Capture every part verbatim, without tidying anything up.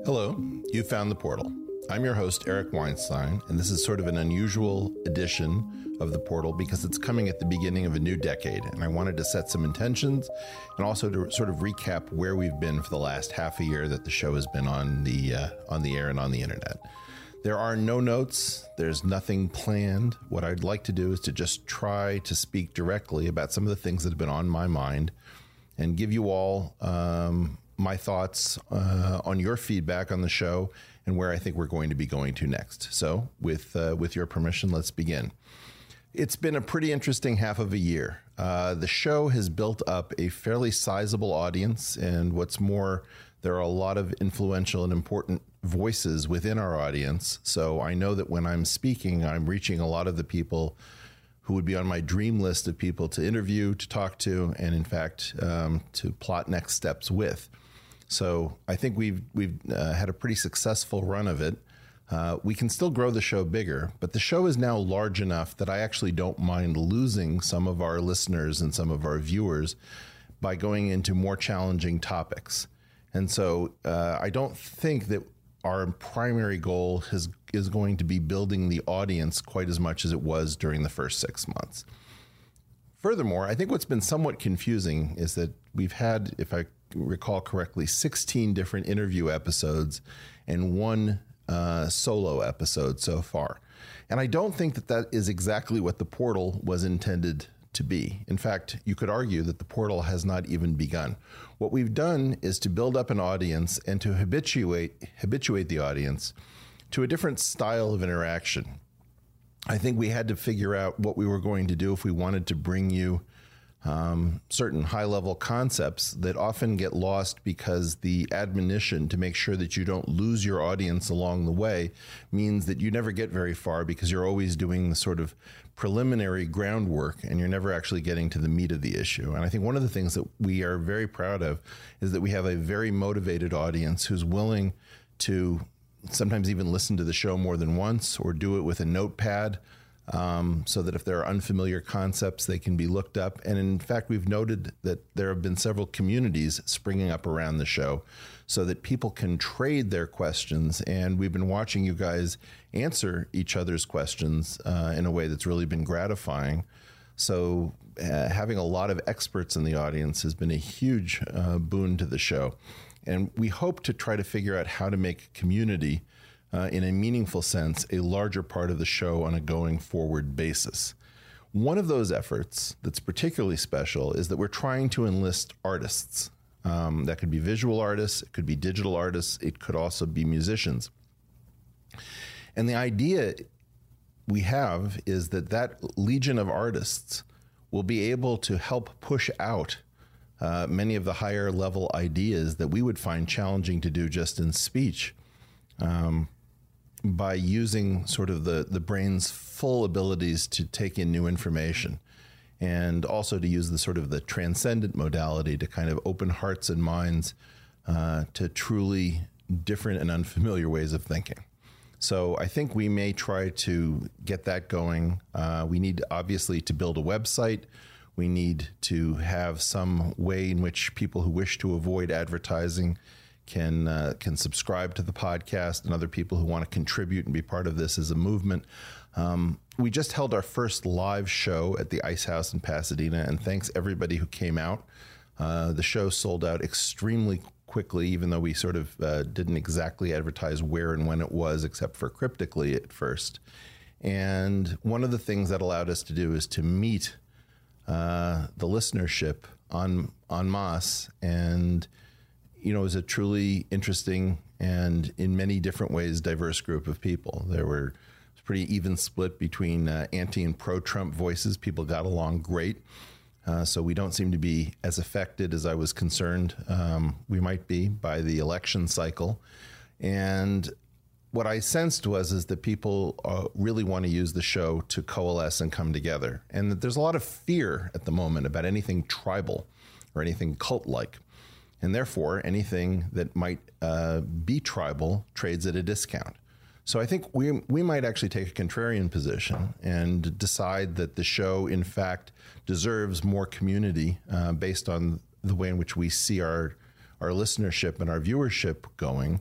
Hello, you found the portal. I'm your host, Eric Weinstein, and this is sort of an unusual edition of the portal because it's coming at the beginning of a new decade, and I wanted to set some intentions and also to sort of recap where we've been for the last half a year that the show has been on the uh, on the air and on the internet. There are no notes. There's nothing planned. What I'd like to do is to just try to speak directly about some of the things that have been on my mind and give you all um, my thoughts uh, on your feedback on the show and where I think we're going to be going to next. So with uh, with your permission, let's begin. It's been a pretty interesting half of a year. Uh, the show has built up a fairly sizable audience, and what's more, there are a lot of influential and important voices within our audience. So I know that when I'm speaking, I'm reaching a lot of the people who would be on my dream list of people to interview, to talk to, and in fact, um, to plot next steps with. So I think we've we've uh, had a pretty successful run of it. Uh, we can still grow the show bigger, but the show is now large enough that I actually don't mind losing some of our listeners and some of our viewers by going into more challenging topics. And so uh, I don't think that our primary goal has, is going to be building the audience quite as much as it was during the first six months. Furthermore, I think what's been somewhat confusing is that we've had, if I recall correctly, sixteen different interview episodes and one uh, solo episode so far. And I don't think that that is exactly what the portal was intended to be. In fact, you could argue that the portal has not even begun. What we've done is to build up an audience and to habituate habituate the audience to a different style of interaction. I think we had to figure out what we were going to do if we wanted to bring you um, certain high-level concepts that often get lost because the admonition to make sure that you don't lose your audience along the way means that you never get very far because you're always doing the sort of preliminary groundwork and you're never actually getting to the meat of the issue. And I think one of the things that we are very proud of is that we have a very motivated audience who's willing to sometimes even listen to the show more than once or do it with a notepad um, so that if there are unfamiliar concepts, they can be looked up. And in fact, we've noted that there have been several communities springing up around the show so that people can trade their questions. And we've been watching you guys answer each other's questions uh, in a way that's really been gratifying. So uh, having a lot of experts in the audience has been a huge uh, boon to the show. And we hope to try to figure out how to make community, uh, in a meaningful sense, a larger part of the show on a going forward basis. One of those efforts that's particularly special is that we're trying to enlist artists. Um, that could be visual artists, it could be digital artists, it could also be musicians. And the idea we have is that that legion of artists will be able to help push out Uh, many of the higher level ideas that we would find challenging to do just in speech um, by using sort of the, the brain's full abilities to take in new information and also to use the sort of the transcendent modality to kind of open hearts and minds uh, to truly different and unfamiliar ways of thinking. So I think we may try to get that going. Uh, we need obviously to build a website. We need to have some way in which people who wish to avoid advertising can uh, can subscribe to the podcast, and other people who want to contribute and be part of this as a movement. Um, we just held our first live show at the Ice House in Pasadena, and thanks everybody who came out. Uh, the show sold out extremely quickly, even though we sort of uh, didn't exactly advertise where and when it was, except for cryptically at first. And one of the things that allowed us to do is to meet Uh, the listenership en, en masse. And, you know, it was a truly interesting and in many different ways diverse group of people. There were it was pretty even split between uh, anti and pro-Trump voices. People got along great. Uh, so we don't seem to be as affected as I was concerned um, we might be by the election cycle. And what I sensed was is that people uh, really want to use the show to coalesce and come together, and that there's a lot of fear at the moment about anything tribal or anything cult-like, and therefore anything that might uh, be tribal trades at a discount. So I think we we might actually take a contrarian position and decide that the show, in fact, deserves more community uh, based on the way in which we see our our listenership and our viewership going.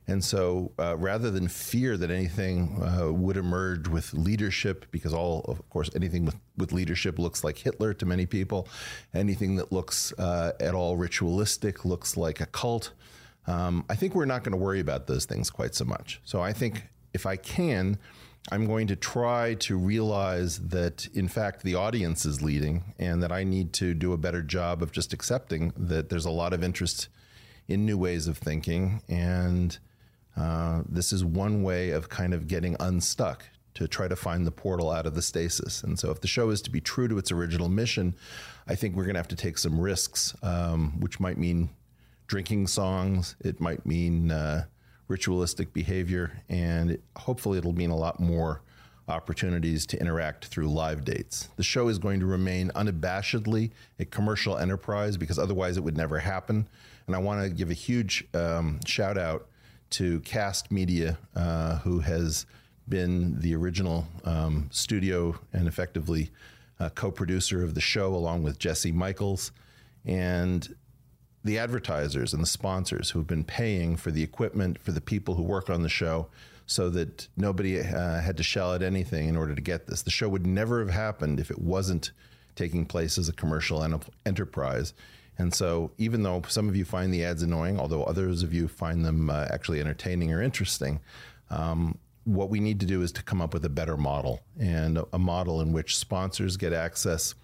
And so uh, rather than fear that anything uh, would emerge with leadership, because all, of course, anything with, with leadership looks like Hitler to many people, anything that looks uh, at all ritualistic looks like a cult, um, I think we're not going to worry about those things quite so much. So I think if I can, I'm going to try to realize that, in fact, the audience is leading and that I need to do a better job of just accepting that there's a lot of interest in new ways of thinking. And uh, this is one way of kind of getting unstuck to try to find the portal out of the stasis. And so if the show is to be true to its original mission, I think we're going to have to take some risks, um, which might mean drinking songs. It might mean uh, ritualistic behavior, and it, hopefully it'll mean a lot more opportunities to interact through live dates. The show is going to remain unabashedly a commercial enterprise because otherwise it would never happen. And I want to give a huge um, shout out to Cast Media, uh, who has been the original um, studio and effectively uh, co-producer of the show, along with Jesse Michaels, and the advertisers and the sponsors who have been paying for the equipment, for the people who work on the show, so that nobody uh, had to shell out anything in order to get this. The show would never have happened if it wasn't taking place as a commercial en- enterprise. And so even though some of you find the ads annoying, although others of you find them uh, actually entertaining or interesting, um, what we need to do is to come up with a better model, and a, a model in which sponsors get access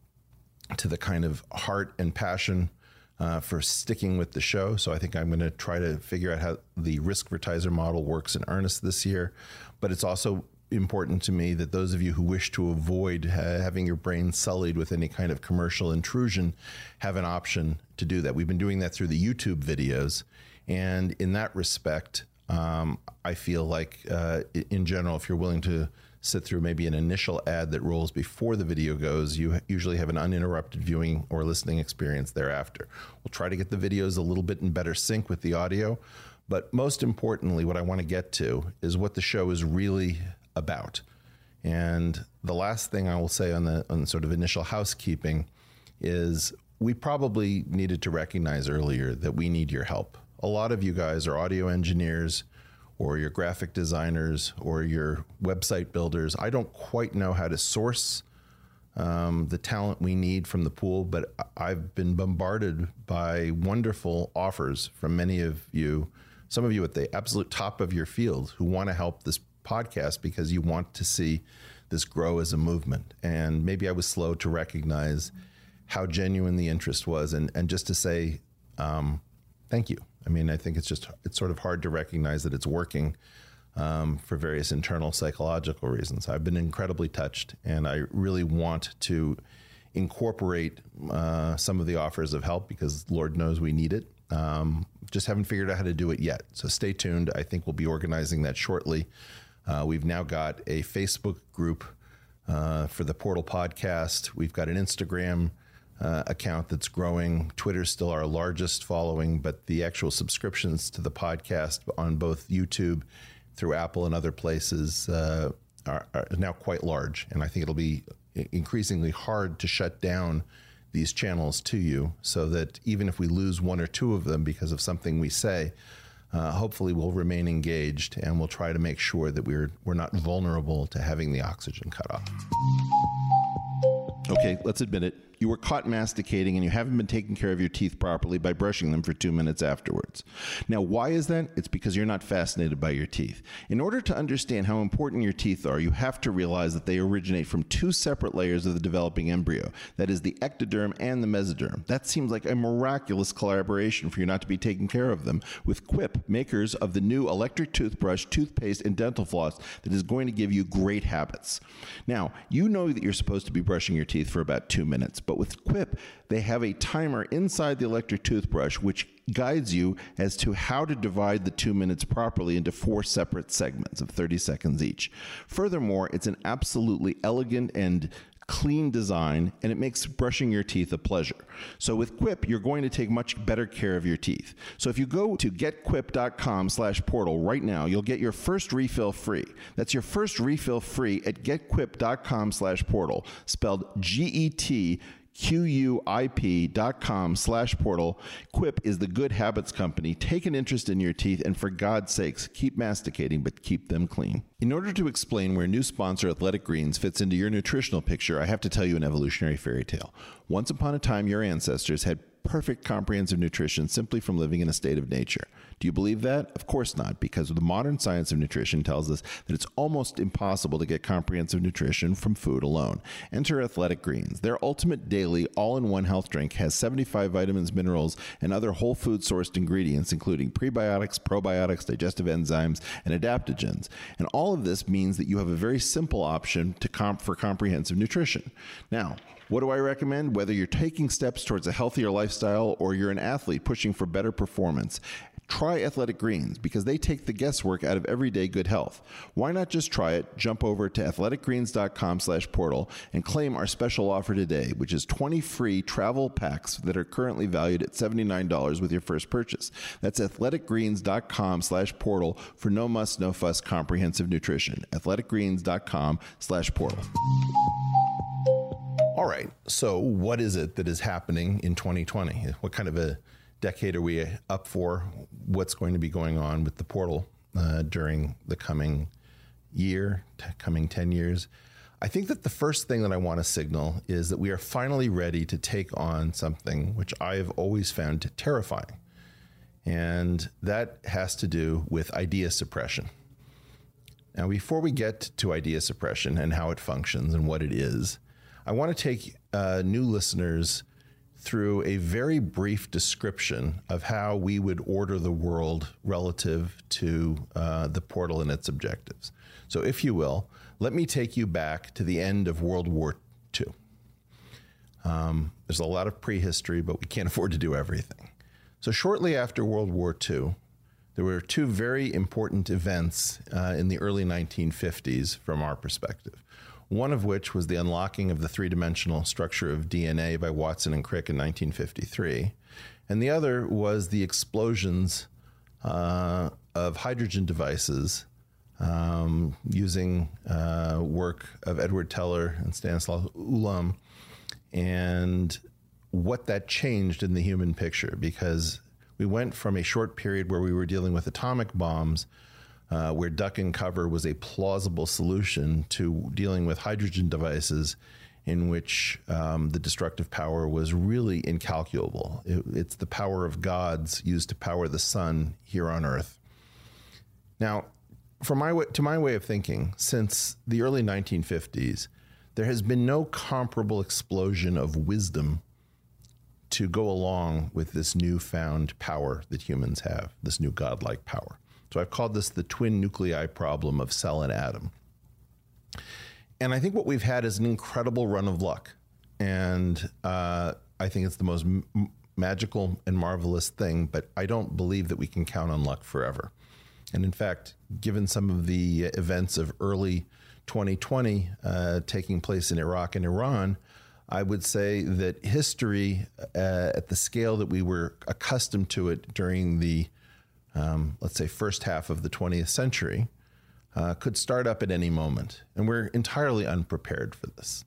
to the kind of heart and passion Uh, for sticking with the show. So I think I'm going to try to figure out how the risk-vertiser model works in earnest this year. But it's also important to me that those of you who wish to avoid uh, having your brain sullied with any kind of commercial intrusion have an option to do that. We've been doing that through the YouTube videos. And in that respect, um, I feel like uh, in general, if you're willing to sit through maybe an initial ad that rolls before the video goes, you usually have an uninterrupted viewing or listening experience thereafter. We'll try to get the videos a little bit in better sync with the audio, but most importantly, what I want to get to is what the show is really about. And the last thing I will say on the on sort of initial housekeeping is we probably needed to recognize earlier that we need your help. A lot of you guys are audio engineers, or your graphic designers, or your website builders. I don't quite know how to source um, the talent we need from the pool, but I've been bombarded by wonderful offers from many of you, some of you at the absolute top of your field, who want to help this podcast because you want to see this grow as a movement. And maybe I was slow to recognize how genuine the interest was, and, and just to say um, thank you. I mean, I think it's just, it's sort of hard to recognize that it's working um, for various internal psychological reasons. I've been incredibly touched, and I really want to incorporate uh, some of the offers of help because Lord knows we need it. Um, just haven't figured out how to do it yet. So stay tuned. I think we'll be organizing that shortly. Uh, we've now got a Facebook group uh, for the Portal Podcast. We've got an Instagram Uh, account that's growing. Twitter's still our largest following, but the actual subscriptions to the podcast on both YouTube, through Apple and other places uh, are, are now quite large. And I think it'll be increasingly hard to shut down these channels to you, so that even if we lose one or two of them because of something we say, uh, hopefully we'll remain engaged, and we'll try to make sure that we're we're not vulnerable to having the oxygen cut off. Okay, let's admit it. You were caught masticating and you haven't been taking care of your teeth properly by brushing them for two minutes afterwards. Now, why is that? It's because you're not fascinated by your teeth. In order to understand how important your teeth are, you have to realize that they originate from two separate layers of the developing embryo. That is the ectoderm and the mesoderm. That seems like a miraculous collaboration for you not to be taking care of them with Quip, makers of the new electric toothbrush, toothpaste, and dental floss that is going to give you great habits. Now, you know that you're supposed to be brushing your teeth for about two minutes, but with Quip, they have a timer inside the electric toothbrush which guides you as to how to divide the two minutes properly into four separate segments of thirty seconds each. Furthermore, it's an absolutely elegant and clean design, and it makes brushing your teeth a pleasure. So with Quip, you're going to take much better care of your teeth. So if you go to getquip.com slash portal right now, you'll get your first refill free. That's your first refill free at getquip.com slash portal, spelled G E T Q-U-I-P dot com slash portal. Quip is the good habits company. Take an interest in your teeth, and for God's sakes, keep masticating, but keep them clean. In order to explain where new sponsor Athletic Greens fits into your nutritional picture, I have to tell you an evolutionary fairy tale. Once upon a time, your ancestors had perfect comprehensive nutrition simply from living in a state of nature. Do you believe that? Of course not, because the modern science of nutrition tells us that it's almost impossible to get comprehensive nutrition from food alone. Enter Athletic Greens. Their ultimate daily all-in-one health drink has seventy-five vitamins, minerals, and other whole food sourced ingredients, including prebiotics, probiotics, digestive enzymes, and adaptogens. And all of this means that you have a very simple option to comp for comprehensive nutrition. Now, what do I recommend? Whether you're taking steps towards a healthier lifestyle or you're an athlete pushing for better performance, try Athletic Greens because they take the guesswork out of everyday good health. Why not just try it? Jump over to athletic greens dot com slash portal and claim our special offer today, which is twenty free travel packs that are currently valued at seventy-nine dollars with your first purchase. That's athletic greens dot com slash portal for no muss, no fuss comprehensive nutrition. athletic greens dot com slash portal. All right, so what is it that is happening in twenty twenty? What kind of a decade are we up for? What's going to be going on with the portal uh, during the coming year, t- coming ten years? I think that the first thing that I want to signal is that we are finally ready to take on something which I have always found terrifying. And that has to do with idea suppression. Now, before we get to idea suppression and how it functions and what it is, I want to take uh, new listeners through a very brief description of how we would order the world relative to uh, the portal and its objectives. So if you will, let me take you back to the end of World War Two. Um, there's a lot of prehistory, but we can't afford to do everything. So shortly after World War Two, there were two very important events uh, in the early nineteen fifties from our perspective. One of which was the unlocking of the three-dimensional structure of D N A by Watson and Crick in nineteen fifty-three. And the other was the explosions uh, of hydrogen devices um, using uh, work of Edward Teller and Stanislaw Ulam, and what that changed in the human picture, because we went from a short period where we were dealing with atomic bombs Uh, where duck and cover was a plausible solution, to dealing with hydrogen devices in which um, the destructive power was really incalculable. It, it's the power of gods used to power the sun here on Earth. Now, from my way, to my way of thinking, since the early nineteen fifties, there has been no comparable explosion of wisdom to go along with this newfound power that humans have, this new godlike power. So I've called this the twin nuclei problem of cell and atom. And I think what we've had is an incredible run of luck. And uh, I think it's the most m- magical and marvelous thing, but I don't believe that we can count on luck forever. And in fact, given some of the events of early twenty twenty uh, taking place in Iraq and Iran, I would say that history uh, at the scale that we were accustomed to it during the Um, let's say, first half of the twentieth century, uh, could start up at any moment. And we're entirely unprepared for this.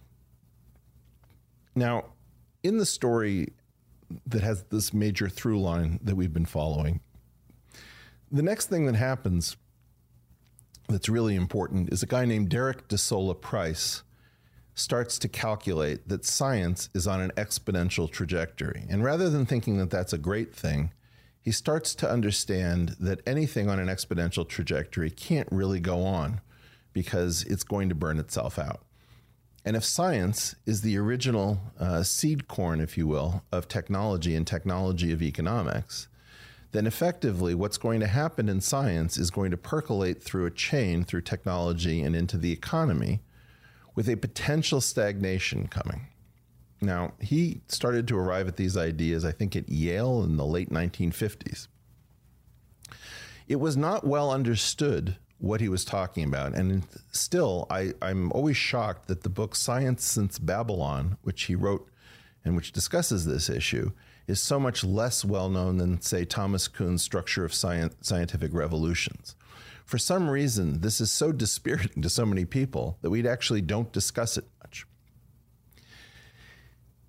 Now, in the story that has this major through line that we've been following, the next thing that happens that's really important is a guy named Derek de Sola Price starts to calculate that science is on an exponential trajectory. And rather than thinking that that's a great thing, he starts to understand that anything on an exponential trajectory can't really go on because it's going to burn itself out. And if science is the original uh, seed corn, if you will, of technology and technology of economics, then effectively what's going to happen in science is going to percolate through a chain, through technology and into the economy, with a potential stagnation coming. Now, he started to arrive at these ideas, I think, at Yale in the late nineteen fifties. It was not well understood what he was talking about. And still, I, I'm always shocked that the book Science Since Babylon, which he wrote and which discusses this issue, is so much less well known than, say, Thomas Kuhn's Structure of Science, Scientific Revolutions. For some reason, this is so dispiriting to so many people that we actually don't discuss it much.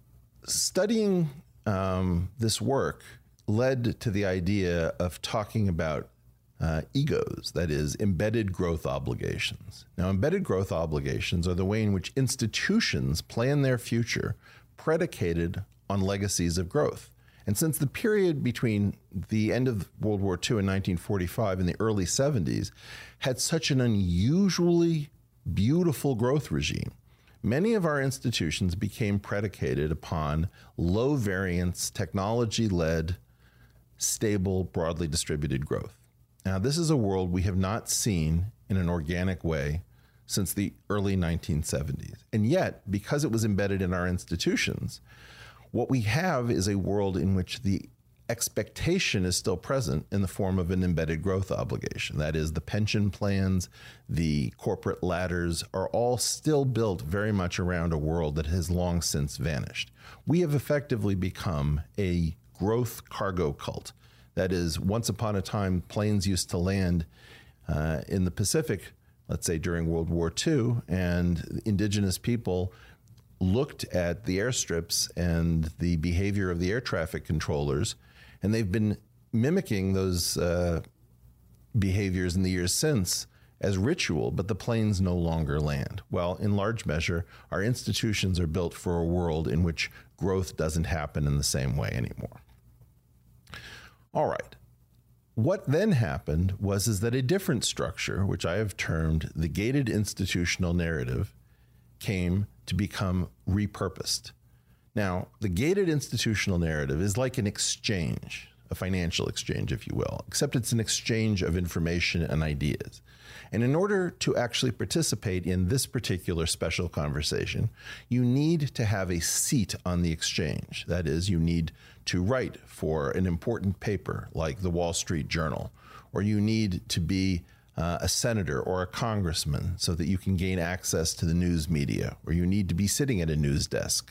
studying um, this work led to the idea of talking about uh, egos, that is, embedded growth obligations. Now, embedded growth obligations are the way in which institutions plan their future predicated on legacies of growth. And since the period between the end of World War Two in nineteen forty-five and the early seventies had such an unusually beautiful growth regime, many of our institutions became predicated upon low variance, technology-led, stable, broadly distributed growth. Now, this is a world we have not seen in an organic way since the early nineteen seventies. And yet, because it was embedded in our institutions, what we have is a world in which the expectation is still present in the form of an embedded growth obligation. That is, the pension plans, the corporate ladders are all still built very much around a world that has long since vanished. We have effectively become a growth cargo cult. That is, once upon a time, planes used to land uh, in the Pacific, let's say during World War Two, and indigenous people looked at the airstrips and the behavior of the air traffic controllers, and they've been mimicking those uh, behaviors in the years since as ritual, but the planes no longer land. Well, in large measure, our institutions are built for a world in which growth doesn't happen in the same way anymore. All right. What then happened was is that a different structure, which I have termed the gated institutional narrative, came to become repurposed. Now, the gated institutional narrative is like an exchange, a financial exchange, if you will, except it's an exchange of information and ideas. And in order to actually participate in this particular special conversation, you need to have a seat on the exchange. That is, you need to write for an important paper like the Wall Street Journal, or you need to be Uh, a senator or a congressman so that you can gain access to the news media, or you need to be sitting at a news desk.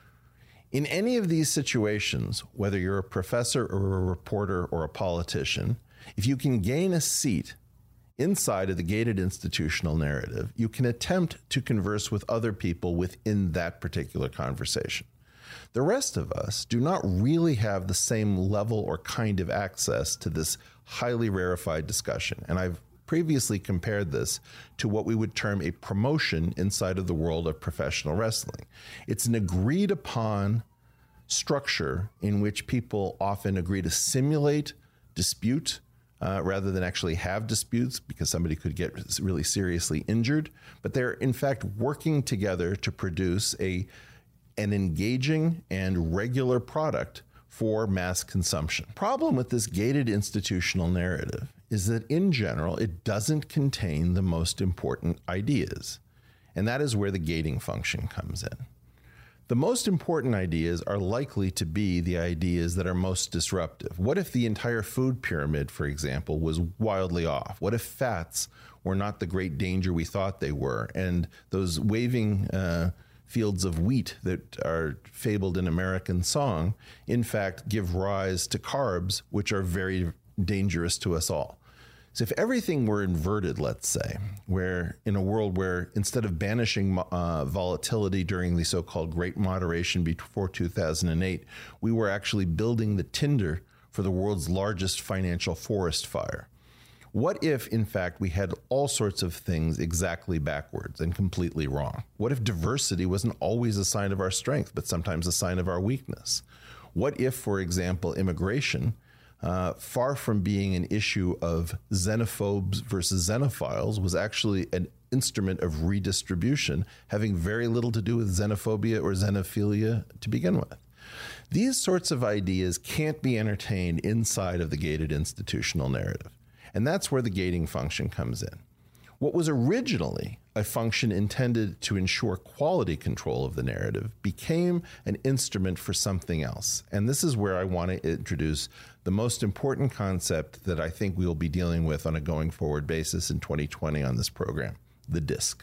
In any of these situations, whether you're a professor or a reporter or a politician, if you can gain a seat inside of the gated institutional narrative, you can attempt to converse with other people within that particular conversation. The rest of us do not really have the same level or kind of access to this highly rarefied discussion. And I've previously compared this to what we would term a promotion inside of the world of professional wrestling. It's an agreed upon structure in which people often agree to simulate dispute uh, rather than actually have disputes, because somebody could get really seriously injured. But they're in fact working together to produce a an engaging and regular product for mass consumption. Problem with this gated institutional narrative is that in general, it doesn't contain the most important ideas. And that is where the gating function comes in. The most important ideas are likely to be the ideas that are most disruptive. What if the entire food pyramid, for example, was wildly off? What if fats were not the great danger we thought they were, and those waving uh, fields of wheat that are fabled in American song, in fact, give rise to carbs, which are very dangerous to us all? So if everything were inverted, let's say, where in a world where instead of banishing uh, volatility during the so-called Great Moderation before two thousand eight, we were actually building the tinder for the world's largest financial forest fire. What if, in fact, we had all sorts of things exactly backwards and completely wrong? What if diversity wasn't always a sign of our strength, but sometimes a sign of our weakness? What if, for example, immigration, Uh, far from being an issue of xenophobes versus xenophiles, was actually an instrument of redistribution, having very little to do with xenophobia or xenophilia to begin with? These sorts of ideas can't be entertained inside of the gated institutional narrative. And that's where the gating function comes in. What was originally a function intended to ensure quality control of the narrative became an instrument for something else. And this is where I want to introduce the most important concept that I think we will be dealing with on a going forward basis in twenty twenty on this program, the DISC.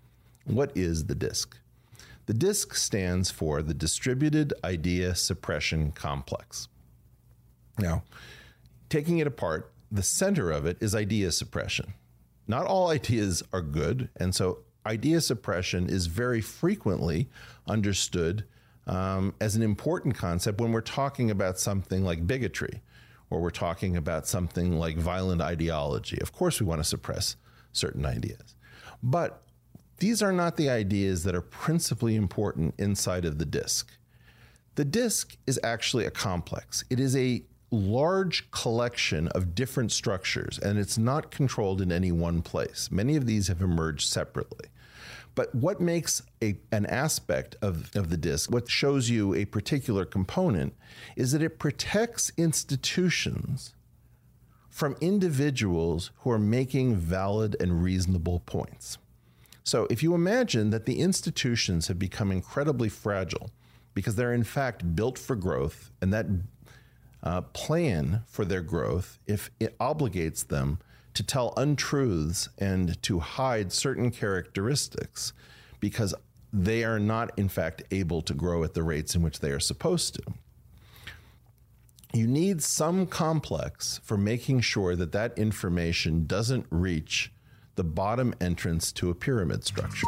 What is the DISC? The DISC stands for the Distributed Idea Suppression Complex. Now, taking it apart, the center of it is idea suppression. Not all ideas are good, and so idea suppression is very frequently understood um, as an important concept when we're talking about something like bigotry, or we're talking about something like violent ideology. Of course, we want to suppress certain ideas. But these are not the ideas that are principally important inside of the disk. The disk is actually a complex. It is a large collection of different structures, and it's not controlled in any one place. Many of these have emerged separately. But what makes a, an aspect of, of the disk, what shows you a particular component, is that it protects institutions from individuals who are making valid and reasonable points. So if you imagine that the institutions have become incredibly fragile because they're in fact built for growth, and that uh, plan for their growth, if it obligates them to tell untruths and to hide certain characteristics because they are not in fact able to grow at the rates in which they are supposed to, you need some complex for making sure that that information doesn't reach the bottom entrance to a pyramid structure.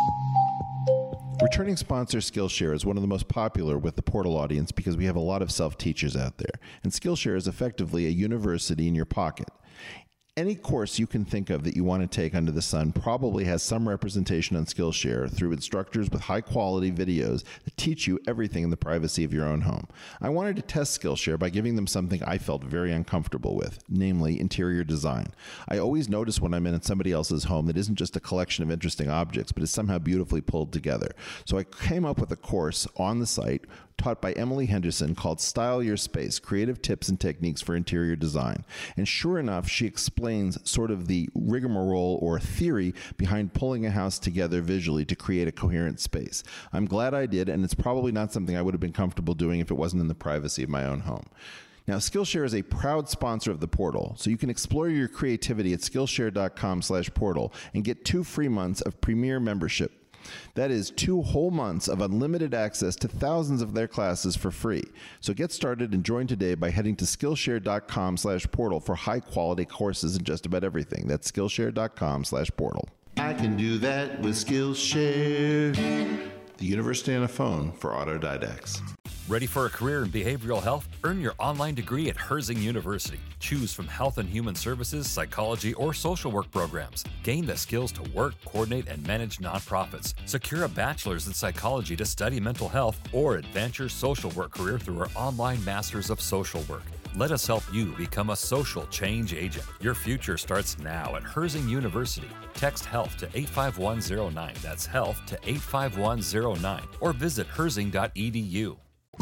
Returning sponsor Skillshare is one of the most popular with the Portal audience because we have a lot of self-teachers out there. And Skillshare is effectively a university in your pocket. Any course you can think of that you want to take under the sun probably has some representation on Skillshare through instructors with high-quality videos that teach you everything in the privacy of your own home. I wanted to test Skillshare by giving them something I felt very uncomfortable with, namely interior design. I always notice when I'm in somebody else's home that isn't just a collection of interesting objects, but is somehow beautifully pulled together. So I came up with a course on the site taught by Emily Henderson called Style Your Space, Creative Tips and Techniques for Interior Design. And sure enough, she explains sort of the rigmarole or theory behind pulling a house together visually to create a coherent space. I'm glad I did, and it's probably not something I would have been comfortable doing if it wasn't in the privacy of my own home. Now, Skillshare is a proud sponsor of the Portal, so you can explore your creativity at Skillshare.com slash portal and get two free months of premier membership. That is two whole months of unlimited access to thousands of their classes for free. So get started and join today by heading to Skillshare.com slash portal for high-quality courses in just about everything. That's Skillshare.com slash portal. I can do that with Skillshare. The University on a Phone for autodidacts. Ready for a career in behavioral health? Earn your online degree at Herzing University. Choose from health and human services, psychology, or social work programs. Gain the skills to work, coordinate, and manage nonprofits. Secure a bachelor's in psychology to study mental health, or advance your social work career through our online Masters of Social Work. Let us help you become a social change agent. Your future starts now at Herzing University. Text HEALTH to eight five one zero nine. That's HEALTH to eight five one zero nine. Or visit herzing dot e d u.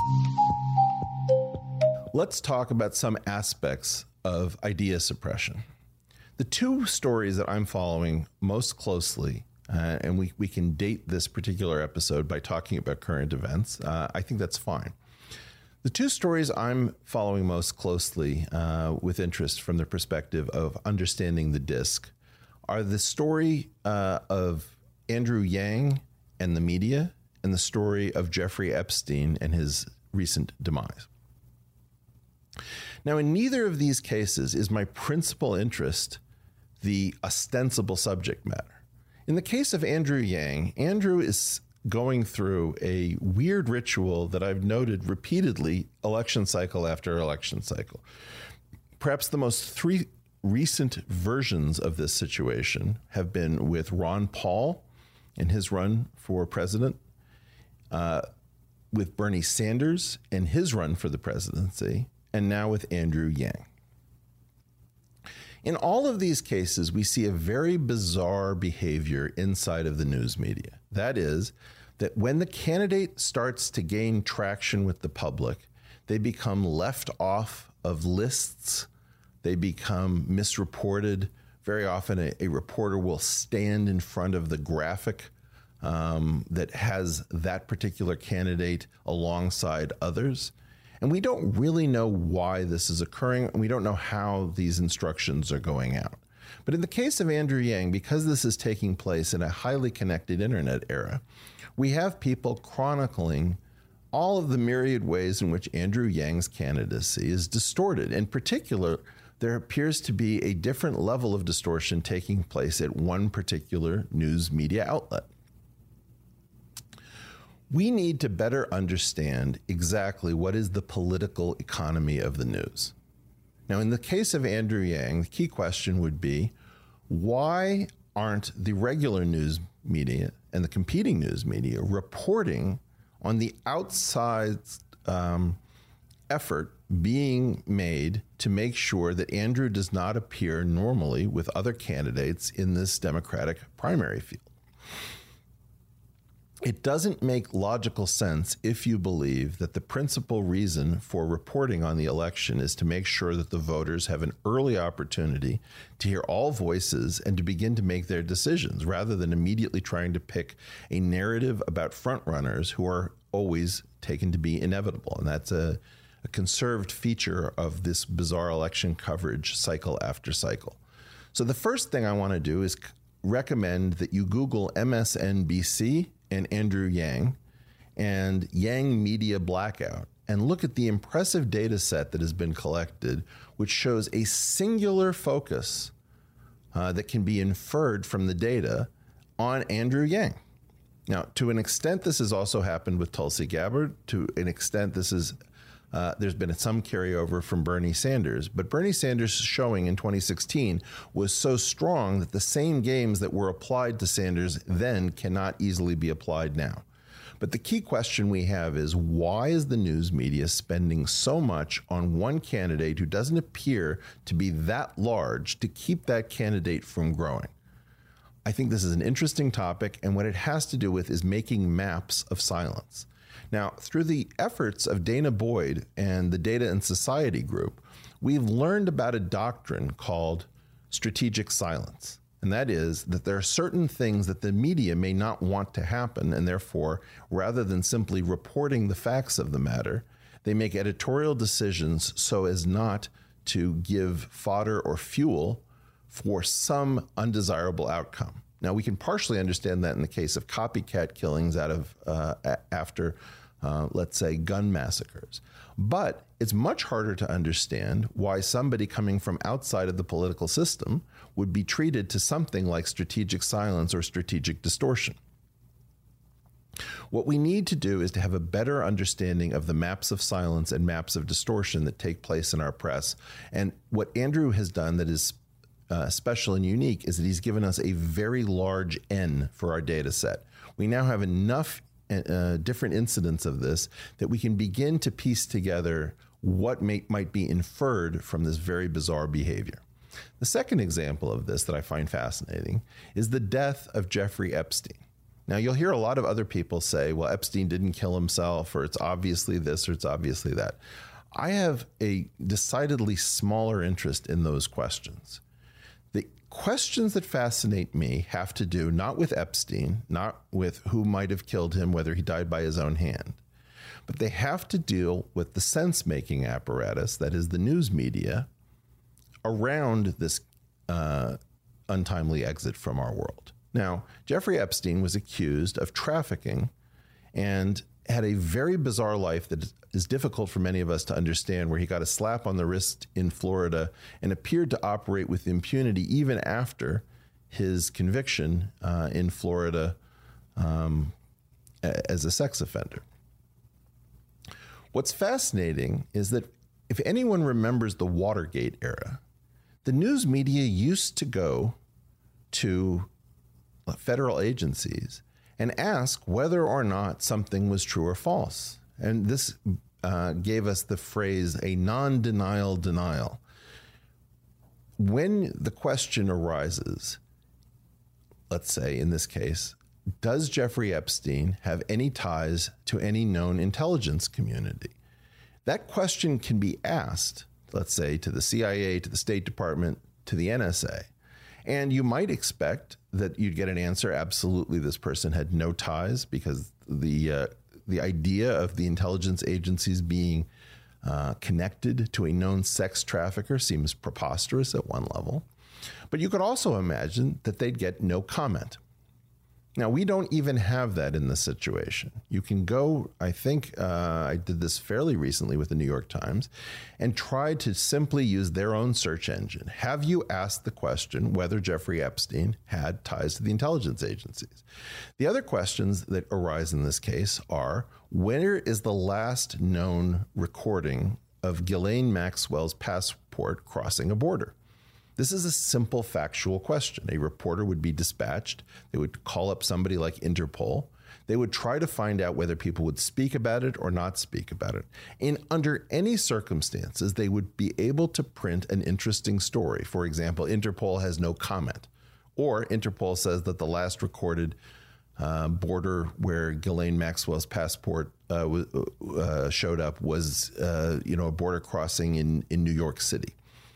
Let's talk about some aspects of idea suppression. The two stories that I'm following most closely, uh, and we, we can date this particular episode by talking about current events, uh, I think that's fine. The two stories I'm following most closely uh, with interest from the perspective of understanding the disk are the story uh, of Andrew Yang and the media, and the story of Jeffrey Epstein and his recent demise. Now, in neither of these cases is my principal interest the ostensible subject matter. In the case of Andrew Yang, Andrew is going through a weird ritual that I've noted repeatedly election cycle after election cycle. Perhaps the most three recent versions of this situation have been with Ron Paul in his run for president, uh, with Bernie Sanders in his run for the presidency, and now with Andrew Yang. In all of these cases, we see a very bizarre behavior inside of the news media. That is, that when the candidate starts to gain traction with the public, they become left off of lists, they become misreported. Very often a, a reporter will stand in front of the graphic um, that has that particular candidate alongside others. And we don't really know why this is occurring, and we don't know how these instructions are going out. But in the case of Andrew Yang, because this is taking place in a highly connected internet era, we have people chronicling all of the myriad ways in which Andrew Yang's candidacy is distorted. In particular, there appears to be a different level of distortion taking place at one particular news media outlet. We need to better understand exactly what is the political economy of the news. Now, in the case of Andrew Yang, the key question would be, why aren't the regular news media and the competing news media reporting on the outside um, effort being made to make sure that Andrew does not appear normally with other candidates in this Democratic primary field? It doesn't make logical sense if you believe that the principal reason for reporting on the election is to make sure that the voters have an early opportunity to hear all voices and to begin to make their decisions, rather than immediately trying to pick a narrative about frontrunners who are always taken to be inevitable. And that's a, a conserved feature of this bizarre election coverage cycle after cycle. So the first thing I want to do is recommend that you Google M S N B C and Andrew Yang and Yang Media Blackout and look at the impressive data set that has been collected, which shows a singular focus uh, that can be inferred from the data on Andrew Yang. Now, to an extent, this has also happened with Tulsi Gabbard. To an extent, this is Uh, there's been some carryover from Bernie Sanders, but Bernie Sanders' showing in twenty sixteen was so strong that the same games that were applied to Sanders then cannot easily be applied now. But the key question we have is, why is the news media spending so much on one candidate who doesn't appear to be that large to keep that candidate from growing? I think this is an interesting topic, and what it has to do with is making maps of silence. Now, through the efforts of Dana Boyd and the Data and Society Group, we've learned about a doctrine called strategic silence. And that is that there are certain things that the media may not want to happen, and therefore, rather than simply reporting the facts of the matter, they make editorial decisions so as not to give fodder or fuel for some undesirable outcome. Now, we can partially understand that in the case of copycat killings out of uh, after, uh, let's say, gun massacres. But it's much harder to understand why somebody coming from outside of the political system would be treated to something like strategic silence or strategic distortion. What we need to do is to have a better understanding of the maps of silence and maps of distortion that take place in our press. And what Andrew has done that is Uh, special and unique is that he's given us a very large N for our data set. We now have enough uh, different incidents of this that we can begin to piece together what may, might be inferred from this very bizarre behavior. The second example of this that I find fascinating is the death of Jeffrey Epstein. Now, you'll hear a lot of other people say, well, Epstein didn't kill himself, or it's obviously this, or it's obviously that. I have a decidedly smaller interest in those questions. The questions that fascinate me have to do not with Epstein, not with who might have killed him, whether he died by his own hand, but they have to deal with the sense-making apparatus, that is the news media, around this uh, untimely exit from our world. Now, Jeffrey Epstein was accused of trafficking and had a very bizarre life that is difficult for many of us to understand, where he got a slap on the wrist in Florida and appeared to operate with impunity even after his conviction uh, in Florida um, as a sex offender. What's fascinating is that if anyone remembers the Watergate era, the news media used to go to federal agencies and ask whether or not something was true or false. And this uh, gave us the phrase, a non-denial denial. When the question arises, let's say in this case, does Jeffrey Epstein have any ties to any known intelligence community? That question can be asked, let's say, to the C I A, to the State Department, to the N S A. And you might expect that you'd get an answer, absolutely, this person had no ties, because the uh, the idea of the intelligence agencies being uh, connected to a known sex trafficker seems preposterous at one level. But you could also imagine that they'd get no comment. Now, we don't even have that in this situation. You can go, I think uh, I did this fairly recently with the New York Times, and try to simply use their own search engine. Have you asked the question whether Jeffrey Epstein had ties to the intelligence agencies? The other questions that arise in this case are, where is the last known recording of Ghislaine Maxwell's passport crossing a border? This is a simple factual question. A reporter would be dispatched. They would call up somebody like Interpol. They would try to find out whether people would speak about it or not speak about it. And under any circumstances, they would be able to print an interesting story. For example, Interpol has no comment. Or Interpol says that the last recorded uh, border where Ghislaine Maxwell's passport uh, w- uh, showed up was uh, you know, a border crossing in, in New York City.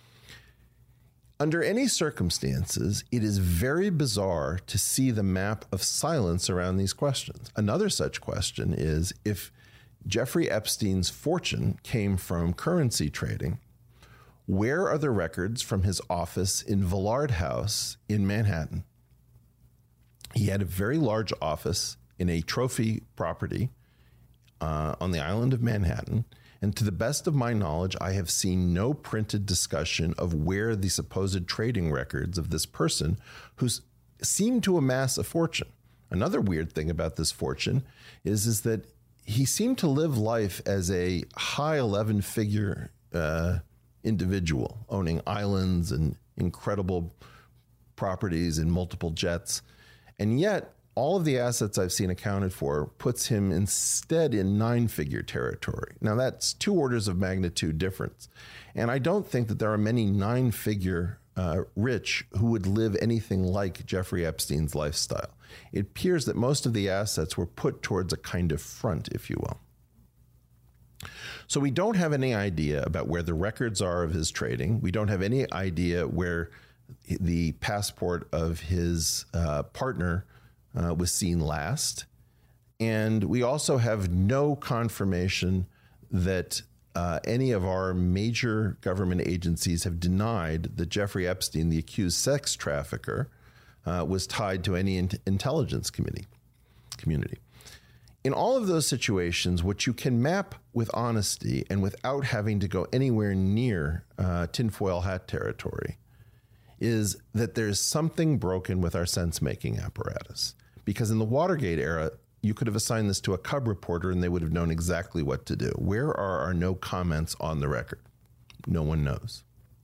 Under any circumstances, it is very bizarre to see the map of silence around these questions. Another such question is, if Jeffrey Epstein's fortune came from currency trading, where are the records from his office in Villard House in Manhattan? He had a very large office in a trophy property uh, on the island of Manhattan. And to the best of my knowledge, I have seen no printed discussion of where the supposed trading records of this person who seemed to amass a fortune. Another weird thing about this fortune is, is that he seemed to live life as a high eleven figure uh, individual, owning islands and incredible properties and multiple jets. And yet, all of the assets I've seen accounted for puts him instead in nine-figure territory. Now, that's two orders of magnitude difference. And I don't think that there are many nine-figure uh, rich who would live anything like Jeffrey Epstein's lifestyle. It appears that most of the assets were put towards a kind of front, if you will. So we don't have any idea about where the records are of his trading. We don't have any idea where the passport of his uh, partner Uh, was seen last. And we also have no confirmation that uh, any of our major government agencies have denied that Jeffrey Epstein, the accused sex trafficker, uh, was tied to any in- intelligence committee, community. In all of those situations, what you can map with honesty and without having to go anywhere near uh, tinfoil hat territory is that there's something broken with our sense-making apparatus. Because in the Watergate era, you could have assigned this to a cub reporter and they would have known exactly what to do. Where are our no comments on the record? No one knows.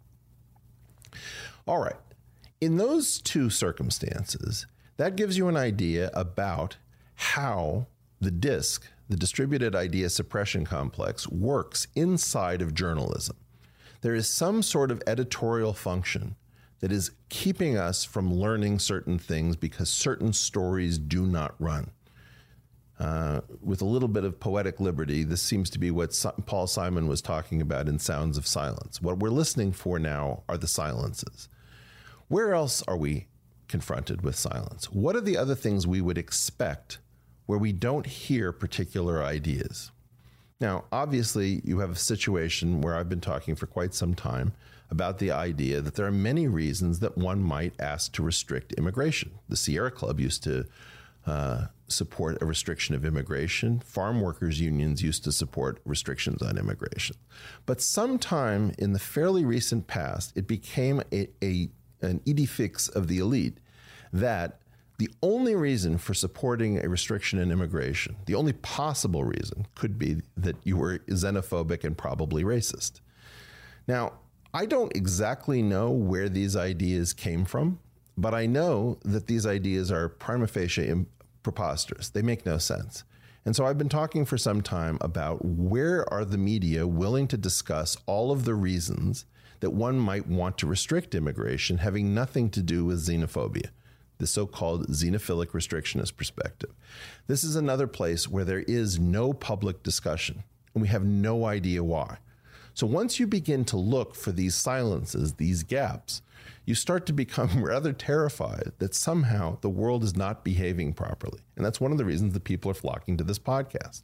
All right. In those two circumstances, that gives you an idea about how the DISC, the Distributed Idea Suppression Complex, works inside of journalism. There is some sort of editorial function that is keeping us from learning certain things because certain stories do not run. Uh, with a little bit of poetic liberty, this seems to be what si- Paul Simon was talking about in Sounds of Silence. What we're listening for now are the silences. Where else are we confronted with silence? What are the other things we would expect where we don't hear particular ideas? Now, obviously, you have a situation where I've been talking for quite some time about the idea that there are many reasons that one might ask to restrict immigration. The Sierra Club used to uh, support a restriction of immigration. Farm workers' unions used to support restrictions on immigration. But sometime in the fairly recent past, it became a, a, an edifix of the elite that the only reason for supporting a restriction in immigration, the only possible reason, could be that you were xenophobic and probably racist. Now, I don't exactly know where these ideas came from, but I know that these ideas are prima facie preposterous. They make no sense. And so I've been talking for some time about where are the media willing to discuss all of the reasons that one might want to restrict immigration having nothing to do with xenophobia, the so-called xenophilic restrictionist perspective. This is another place where there is no public discussion, and we have no idea why. So once you begin to look for these silences, these gaps, you start to become rather terrified that somehow the world is not behaving properly. And that's one of the reasons that people are flocking to this podcast.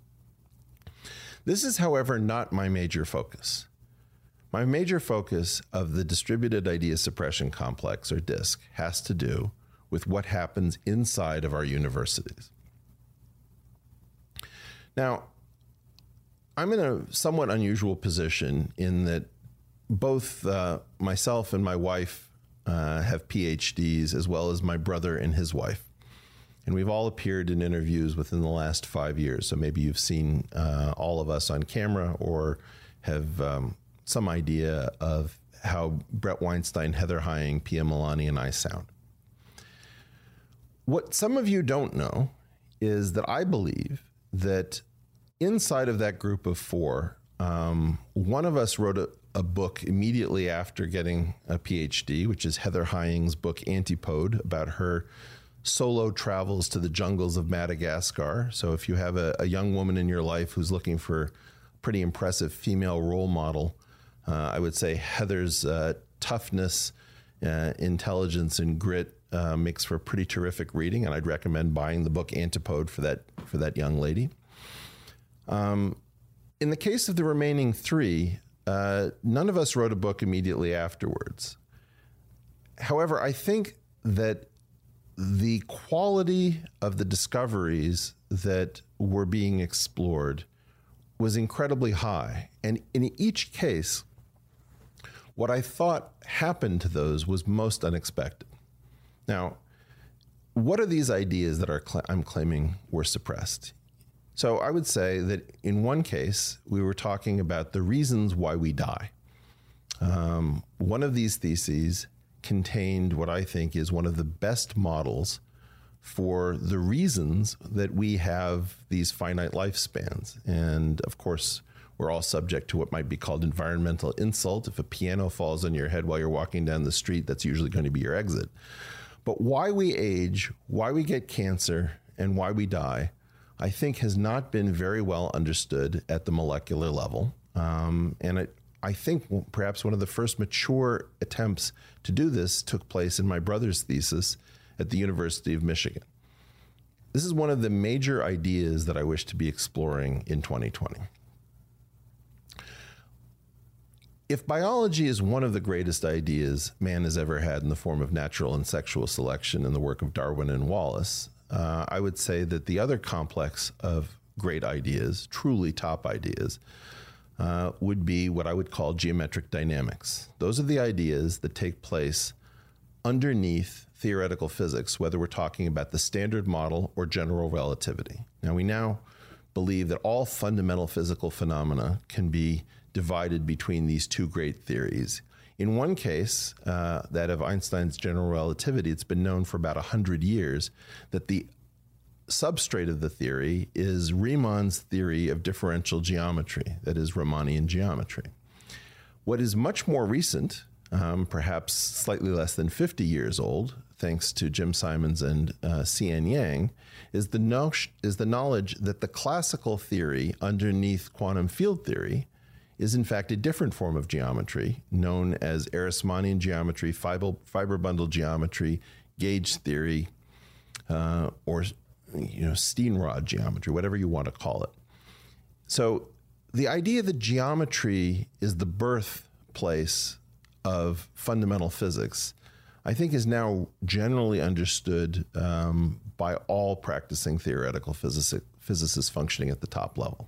This is, however, not my major focus. My major focus of the Distributed Idea Suppression Complex, or DISC, has to do with what happens inside of our universities. Now, I'm in a somewhat unusual position in that both uh, myself and my wife uh, have P H Ds, as well as my brother and his wife. And we've all appeared in interviews within the last five years. So maybe you've seen uh, all of us on camera or have um, some idea of how Bret Weinstein, Heather Heying, Pia Milani, and I sound. What some of you don't know is that I believe that inside of that group of four, um, one of us wrote a, a book immediately after getting a P H D, which is Heather Heying's book Antipode, about her solo travels to the jungles of Madagascar. So if you have a, a young woman in your life who's looking for a pretty impressive female role model, uh, I would say Heather's uh, toughness, uh, intelligence, and grit uh, makes for pretty terrific reading, and I'd recommend buying the book Antipode for that for that young lady. Um, in the case of the remaining three, uh, none of us wrote a book immediately afterwards. However, I think that the quality of the discoveries that were being explored was incredibly high. And in each case, what I thought happened to those was most unexpected. Now, what are these ideas that are cl- I'm claiming were suppressed? So I would say that in one case, we were talking about the reasons why we die. Um, one of these theses contained what I think is one of the best models for the reasons that we have these finite lifespans. And of course, we're all subject to what might be called environmental insult. If a piano falls on your head while you're walking down the street, that's usually going to be your exit. But why we age, why we get cancer, and why we die, I think has not been very well understood at the molecular level. Um, and it, I think perhaps one of the first mature attempts to do this took place in my brother's thesis at the University of Michigan. This is one of the major ideas that I wish to be exploring in twenty twenty. If biology is one of the greatest ideas man has ever had in the form of natural and sexual selection in the work of Darwin and Wallace, uh, I would say that the other complex of great ideas, truly top ideas, Uh, would be what I would call geometric dynamics. Those are the ideas that take place underneath theoretical physics, whether we're talking about the standard model or general relativity. Now, we now believe that all fundamental physical phenomena can be divided between these two great theories. In one case, uh, that of Einstein's general relativity, it's been known for about one hundred years that the substrate of the theory is Riemann's theory of differential geometry, that is Riemannian geometry. What is much more recent, um, perhaps slightly less than fifty years old, thanks to Jim Simons and uh, Xian Yang, is the, no- is the knowledge that the classical theory underneath quantum field theory is in fact a different form of geometry known as Ehresmannian geometry, fiber, fiber bundle geometry, gauge theory, uh, or you know, Steenrod geometry, whatever you want to call it. So the idea that geometry is the birthplace of fundamental physics, I think is now generally understood um, by all practicing theoretical physici- physicists functioning at the top level.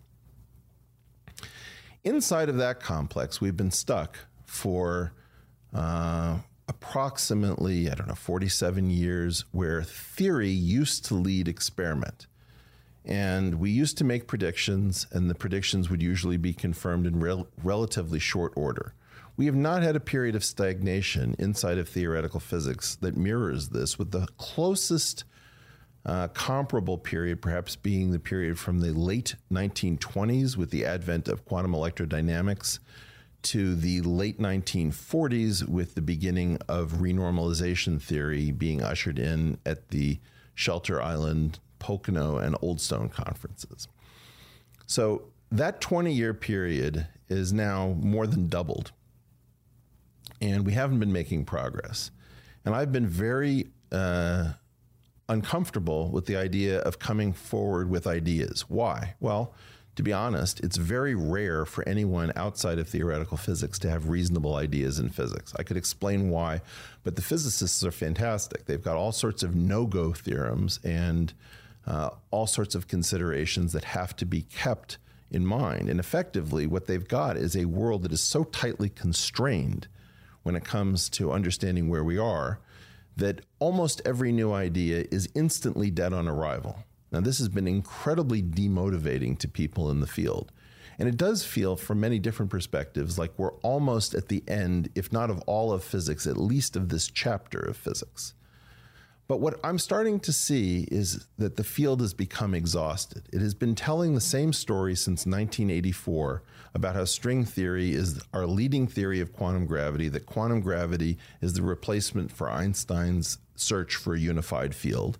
Inside of that complex, we've been stuck for uh, approximately, I don't know, forty-seven years, where theory used to lead experiment. And we used to make predictions, and the predictions would usually be confirmed in rel- relatively short order. We have not had a period of stagnation inside of theoretical physics that mirrors this, with the closest uh, comparable period perhaps being the period from the late nineteen twenties with the advent of quantum electrodynamics to the late nineteen forties with the beginning of renormalization theory being ushered in at the Shelter Island, Pocono, and Old Stone conferences. So that twenty-year period is now more than doubled, and we haven't been making progress. And I've been very uh, uncomfortable with the idea of coming forward with ideas. Why? Well, to be honest, it's very rare for anyone outside of theoretical physics to have reasonable ideas in physics. I could explain why, but the physicists are fantastic. They've got all sorts of no-go theorems and uh, all sorts of considerations that have to be kept in mind. And effectively, what they've got is a world that is so tightly constrained when it comes to understanding where we are that almost every new idea is instantly dead on arrival. Now, this has been incredibly demotivating to people in the field. And it does feel, from many different perspectives, like we're almost at the end, if not of all of physics, at least of this chapter of physics. But what I'm starting to see is that the field has become exhausted. It has been telling the same story since nineteen eighty-four about how string theory is our leading theory of quantum gravity, that quantum gravity is the replacement for Einstein's search for a unified field.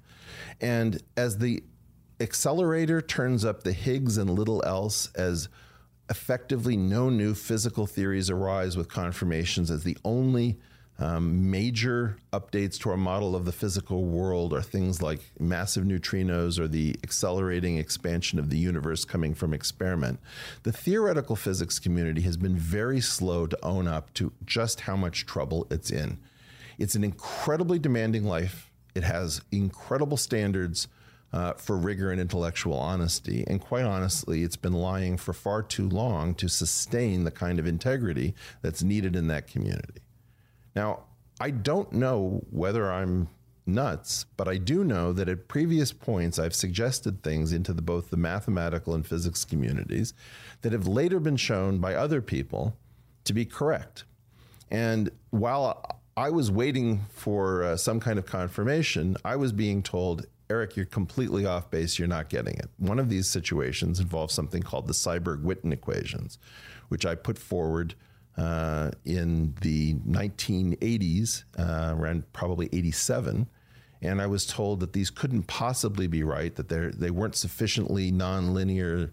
And as the accelerator turns up the Higgs and little else, as effectively no new physical theories arise with confirmations as the only um, major updates to our model of the physical world are things like massive neutrinos or the accelerating expansion of the universe coming from experiment. The theoretical physics community has been very slow to own up to just how much trouble it's in. It's an incredibly demanding life. It has incredible standards Uh, for rigor and intellectual honesty. And quite honestly, it's been lying for far too long to sustain the kind of integrity that's needed in that community. Now, I don't know whether I'm nuts, but I do know that at previous points, I've suggested things into the, both the mathematical and physics communities that have later been shown by other people to be correct. And while I was waiting for uh, some kind of confirmation, I was being told, Eric, you're completely off base. You're not getting it. One of these situations involves something called the Seiberg-Witten equations, which I put forward uh, in the nineteen eighties, uh, around probably eighty-seven. And I was told that these couldn't possibly be right, that they they weren't sufficiently nonlinear.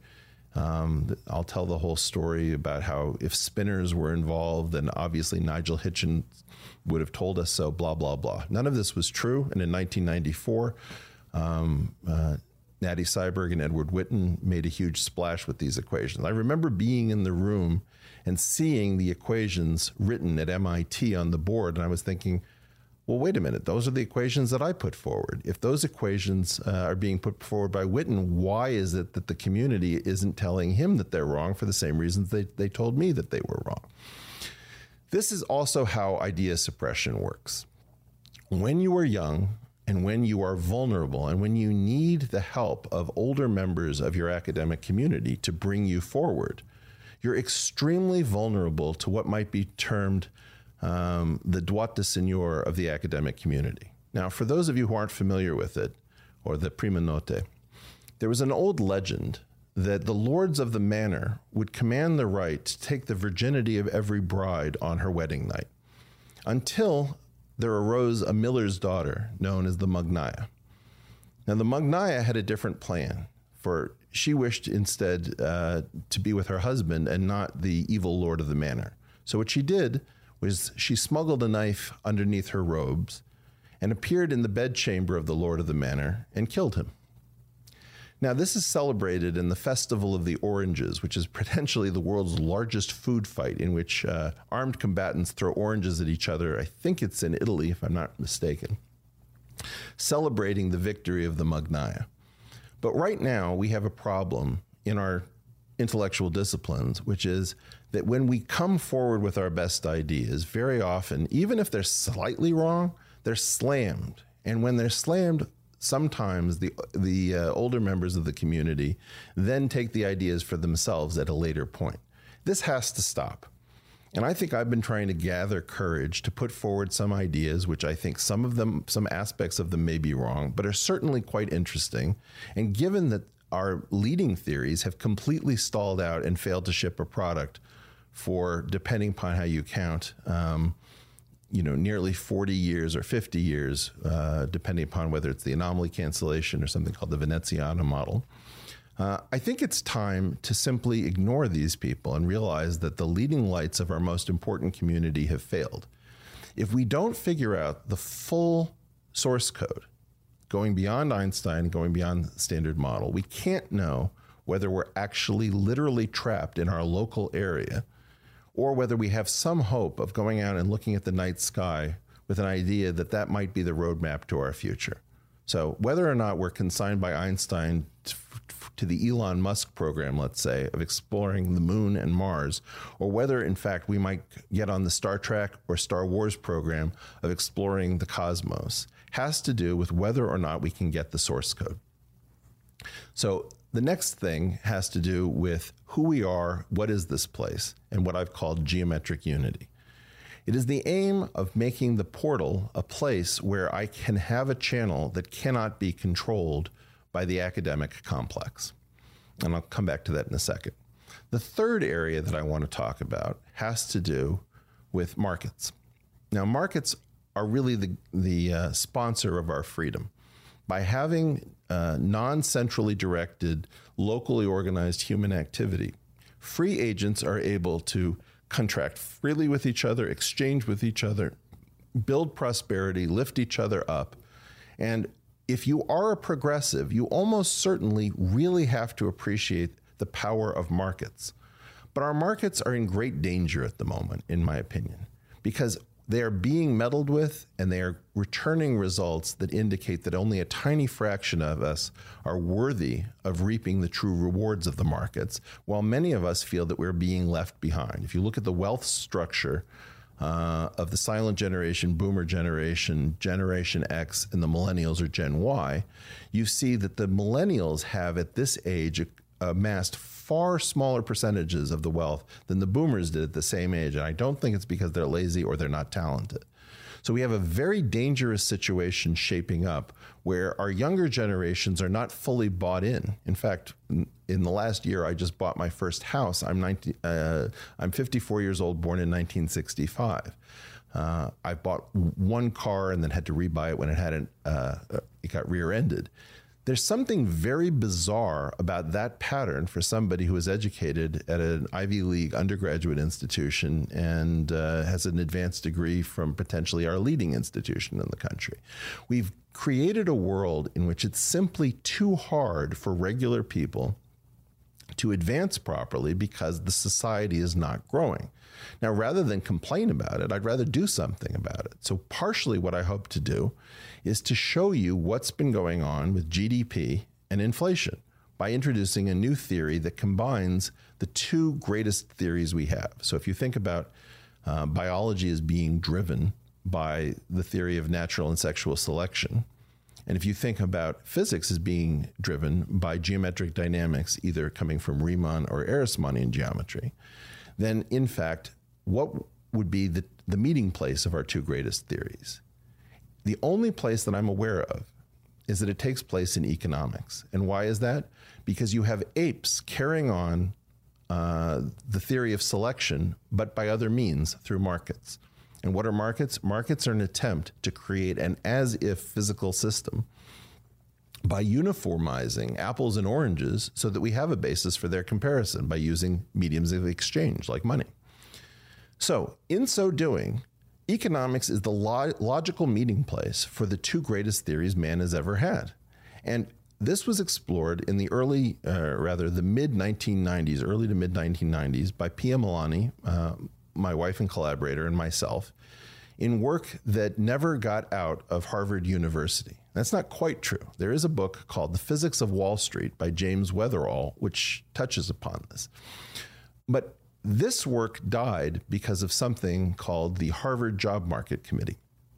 Um, I'll tell the whole story about how if spinors were involved, then obviously Nigel Hitchens would have told us so, blah, blah, blah. None of this was true. And in nineteen ninety-four, Um, uh, Natty Seiberg and Edward Witten made a huge splash with these equations. I remember being in the room and seeing the equations written at M I T on the board, and I was thinking, well, wait a minute, those are the equations that I put forward. If those equations uh, are being put forward by Witten, why is it that the community isn't telling him that they're wrong for the same reasons they, they told me that they were wrong? This is also how idea suppression works. When you are young, and when you are vulnerable, and when you need the help of older members of your academic community to bring you forward, you're extremely vulnerable to what might be termed um, the droit de seigneur of the academic community. Now, for those of you who aren't familiar with it, or the prima notte, there was an old legend that the lords of the manor would command the right to take the virginity of every bride on her wedding night, until there arose a miller's daughter known as the Magnaya. Now, the Magnaya had a different plan, for she wished instead uh, to be with her husband and not the evil lord of the manor. So what she did was she smuggled a knife underneath her robes and appeared in the bedchamber of the lord of the manor and killed him. Now, this is celebrated in the Festival of the Oranges, which is potentially the world's largest food fight, in which uh, armed combatants throw oranges at each other. I think it's in Italy, if I'm not mistaken, celebrating the victory of the Magnaya. But right now, we have a problem in our intellectual disciplines, which is that when we come forward with our best ideas, very often, even if they're slightly wrong, they're slammed. And when they're slammed, sometimes the the uh, older members of the community then take the ideas for themselves at a later point. This has to stop. And I think I've been trying to gather courage to put forward some ideas, which I think some of them, some aspects of them may be wrong, but are certainly quite interesting. And given that our leading theories have completely stalled out and failed to ship a product for, depending upon how you count, um, you know, nearly forty years or fifty years, uh, depending upon whether it's the anomaly cancellation or something called the Veneziana model. Uh, I think it's time to simply ignore these people and realize that the leading lights of our most important community have failed. If we don't figure out the full source code, going beyond Einstein, going beyond the standard model, we can't know whether we're actually literally trapped in our local area, or whether we have some hope of going out and looking at the night sky with an idea that that might be the roadmap to our future. So whether or not we're consigned by Einstein to the Elon Musk program, let's say, of exploring the moon and Mars, or whether, in fact, we might get on the Star Trek or Star Wars program of exploring the cosmos, has to do with whether or not we can get the source code. So the next thing has to do with who we are, what is this place, and what I've called geometric unity. It is the aim of making the portal a place where I can have a channel that cannot be controlled by the academic complex. And I'll come back to that in a second. The third area that I want to talk about has to do with markets. Now, markets are really the, the uh, sponsor of our freedom. By having uh, non-centrally directed, locally organized human activity, free agents are able to contract freely with each other, exchange with each other, build prosperity, lift each other up. And if you are a progressive, you almost certainly really have to appreciate the power of markets. But our markets are in great danger at the moment, in my opinion, because they are being meddled with and they are returning results that indicate that only a tiny fraction of us are worthy of reaping the true rewards of the markets, while many of us feel that we're being left behind. If you look at the wealth structure uh, of the silent generation, boomer generation, Generation X, and the millennials or Gen Y, you see that the millennials have at this age amassed far smaller percentages of the wealth than the boomers did at the same age. And I don't think it's because they're lazy or they're not talented. So we have a very dangerous situation shaping up where our younger generations are not fully bought in. In fact, in the last year, I just bought my first house. I'm nineteen, uh, I'm fifty-four years old, born in nineteen sixty-five. Uh, I bought one car and then had to rebuy it when it hadn't, uh, it got rear-ended. There's something very bizarre about that pattern for somebody who is educated at an Ivy League undergraduate institution and uh, has an advanced degree from potentially our leading institution in the country. We've created a world in which it's simply too hard for regular people to advance properly because the society is not growing. Now, rather than complain about it, I'd rather do something about it. So partially what I hope to do is to show you what's been going on with G D P and inflation by introducing a new theory that combines the two greatest theories we have. So if you think about uh, biology as being driven by the theory of natural and sexual selection, and if you think about physics as being driven by geometric dynamics, either coming from Riemann or Ehresmannian geometry, then in fact, what would be the, the meeting place of our two greatest theories? The only place that I'm aware of is that it takes place in economics. And why is that? Because you have apes carrying on uh, the theory of selection, but by other means through markets. And what are markets? Markets are an attempt to create an as-if physical system by uniformizing apples and oranges so that we have a basis for their comparison by using mediums of exchange like money. So in so doing, economics is the lo- logical meeting place for the two greatest theories man has ever had. And this was explored in the early, uh, rather the mid nineteen nineties, early to mid nineteen nineties by Pia Milani, uh, my wife and collaborator, and myself, in work that never got out of Harvard University. That's not quite true. There is a book called The Physics of Wall Street by James Weatherall, which touches upon this. But this work died because of something called the Harvard Job Market Committee.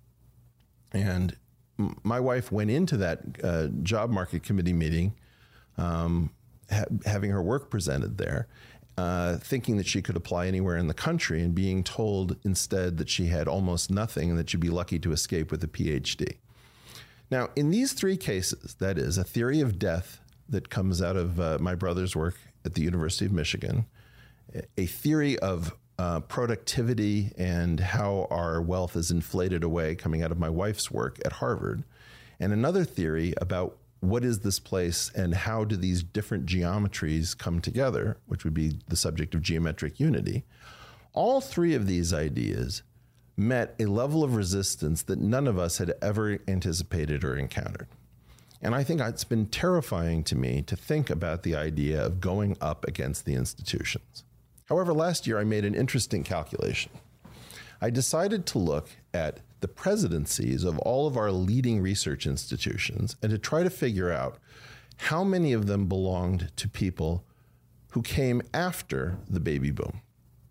And my wife went into that uh, job market committee meeting, um, ha- having her work presented there, uh, thinking that she could apply anywhere in the country and being told instead that she had almost nothing and that she'd be lucky to escape with a P H D. Now, in these three cases, that is a theory of death that comes out of uh, my brother's work at the University of Michigan, a theory of uh, productivity and how our wealth is inflated away coming out of my wife's work at Harvard, and another theory about what is this place and how do these different geometries come together, which would be the subject of geometric unity. All three of these ideas met a level of resistance that none of us had ever anticipated or encountered. And I think it's been terrifying to me to think about the idea of going up against the institutions. However, last year I made an interesting calculation. I decided to look at the presidencies of all of our leading research institutions and to try to figure out how many of them belonged to people who came after the baby boom.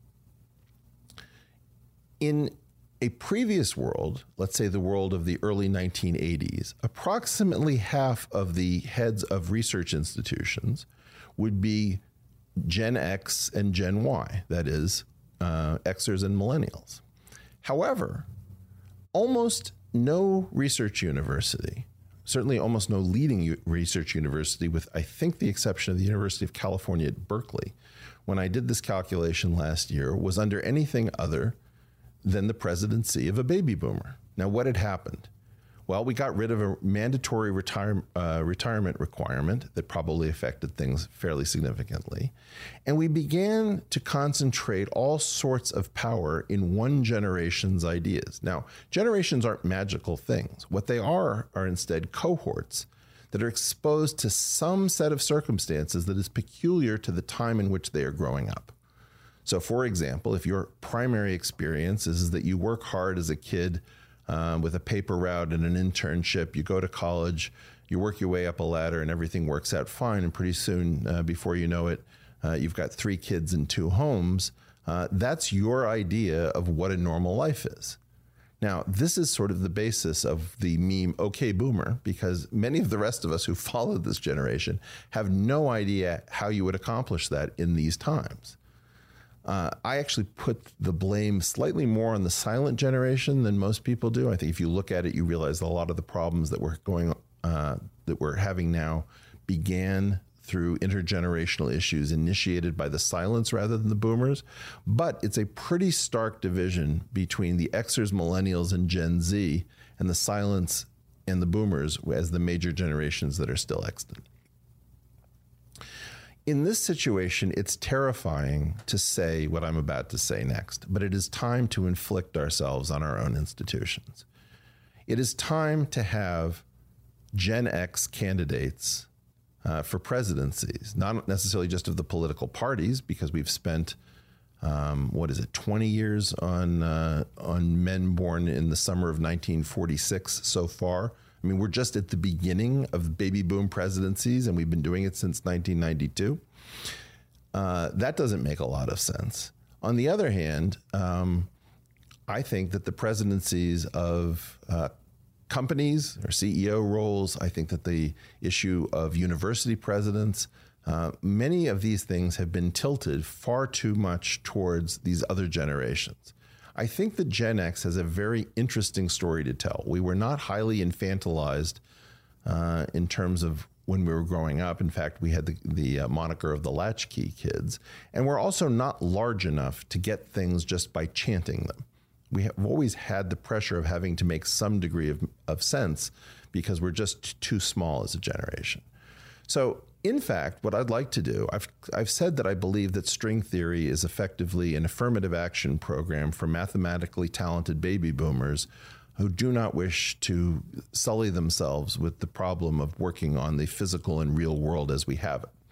In a previous world, let's say the world of the early nineteen eighties, approximately half of the heads of research institutions would be Gen X and Gen Y, that is, uh, Xers and millennials. However, almost no research university, certainly almost no leading u- research university, with I think the exception of the University of California at Berkeley, when I did this calculation last year, was under anything other than the presidency of a baby boomer. Now, what had happened? Well, we got rid of a mandatory retire, uh, retirement requirement that probably affected things fairly significantly. And we began to concentrate all sorts of power in one generation's ideas. Now, generations aren't magical things. What they are are instead cohorts that are exposed to some set of circumstances that is peculiar to the time in which they are growing up. So, for example, if your primary experience is that you work hard as a kid uh, with a paper route and an internship, you go to college, you work your way up a ladder and everything works out fine, and pretty soon, uh, before you know it, uh, you've got three kids and two homes, uh, that's your idea of what a normal life is. Now, this is sort of the basis of the meme, okay, boomer, because many of the rest of us who followed this generation have no idea how you would accomplish that in these times. Uh, I actually put the blame slightly more on the silent generation than most people do. I think if you look at it, you realize a lot of the problems that we're going, uh, that we're having now began through intergenerational issues initiated by the silents rather than the boomers. But it's a pretty stark division between the Xers, millennials, and Gen Z, and the silents and the boomers as the major generations that are still extant. In this situation, it's terrifying to say what I'm about to say next, but it is time to inflict ourselves on our own institutions. It is time to have Gen X candidates uh, for presidencies, not necessarily just of the political parties, because we've spent, um, what is it, twenty years on uh, on men born in the summer of nineteen forty-six so far. I mean, we're just at the beginning of baby boom presidencies, and we've been doing it since nineteen ninety-two. Uh, that doesn't make a lot of sense. On the other hand, um, I think that the presidencies of uh, companies or C E O roles, I think that the issue of university presidents, uh, many of these things have been tilted far too much towards these other generations. I think that Gen X has a very interesting story to tell. We were not highly infantilized uh, in terms of when we were growing up. In fact, we had the, the uh, moniker of the latchkey kids. And we're also not large enough to get things just by chanting them. We have always had the pressure of having to make some degree of, of sense because we're just too small as a generation. So, in fact, what I'd like to do, I've, I've said that I believe that string theory is effectively an affirmative action program for mathematically talented baby boomers who do not wish to sully themselves with the problem of working on the physical and real world as we have it.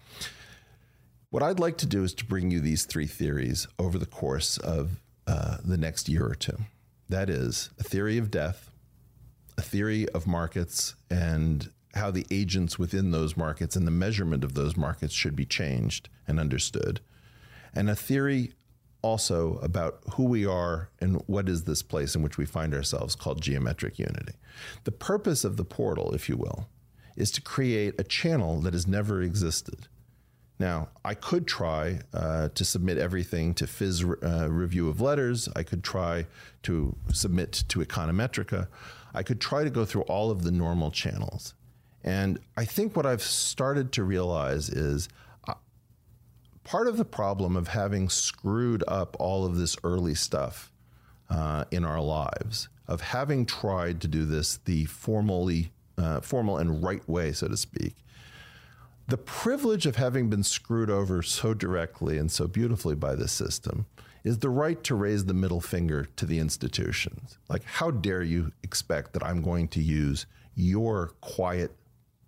What I'd like to do is to bring you these three theories over the course of uh, the next year or two. That is a theory of death, a theory of markets, and how the agents within those markets and the measurement of those markets should be changed and understood, and a theory also about who we are and what is this place in which we find ourselves called geometric unity. The purpose of the portal, if you will, is to create a channel that has never existed. Now, I could try uh, to submit everything to Fizz uh, Review of Letters. I could try to submit to Econometrica. I could try to go through all of the normal channels. And I think what I've started to realize is uh, part of the problem of having screwed up all of this early stuff uh, in our lives, of having tried to do this the formally, uh, formal and right way, so to speak, the privilege of having been screwed over so directly and so beautifully by this system is the right to raise the middle finger to the institutions. Like, how dare you expect that I'm going to use your quiet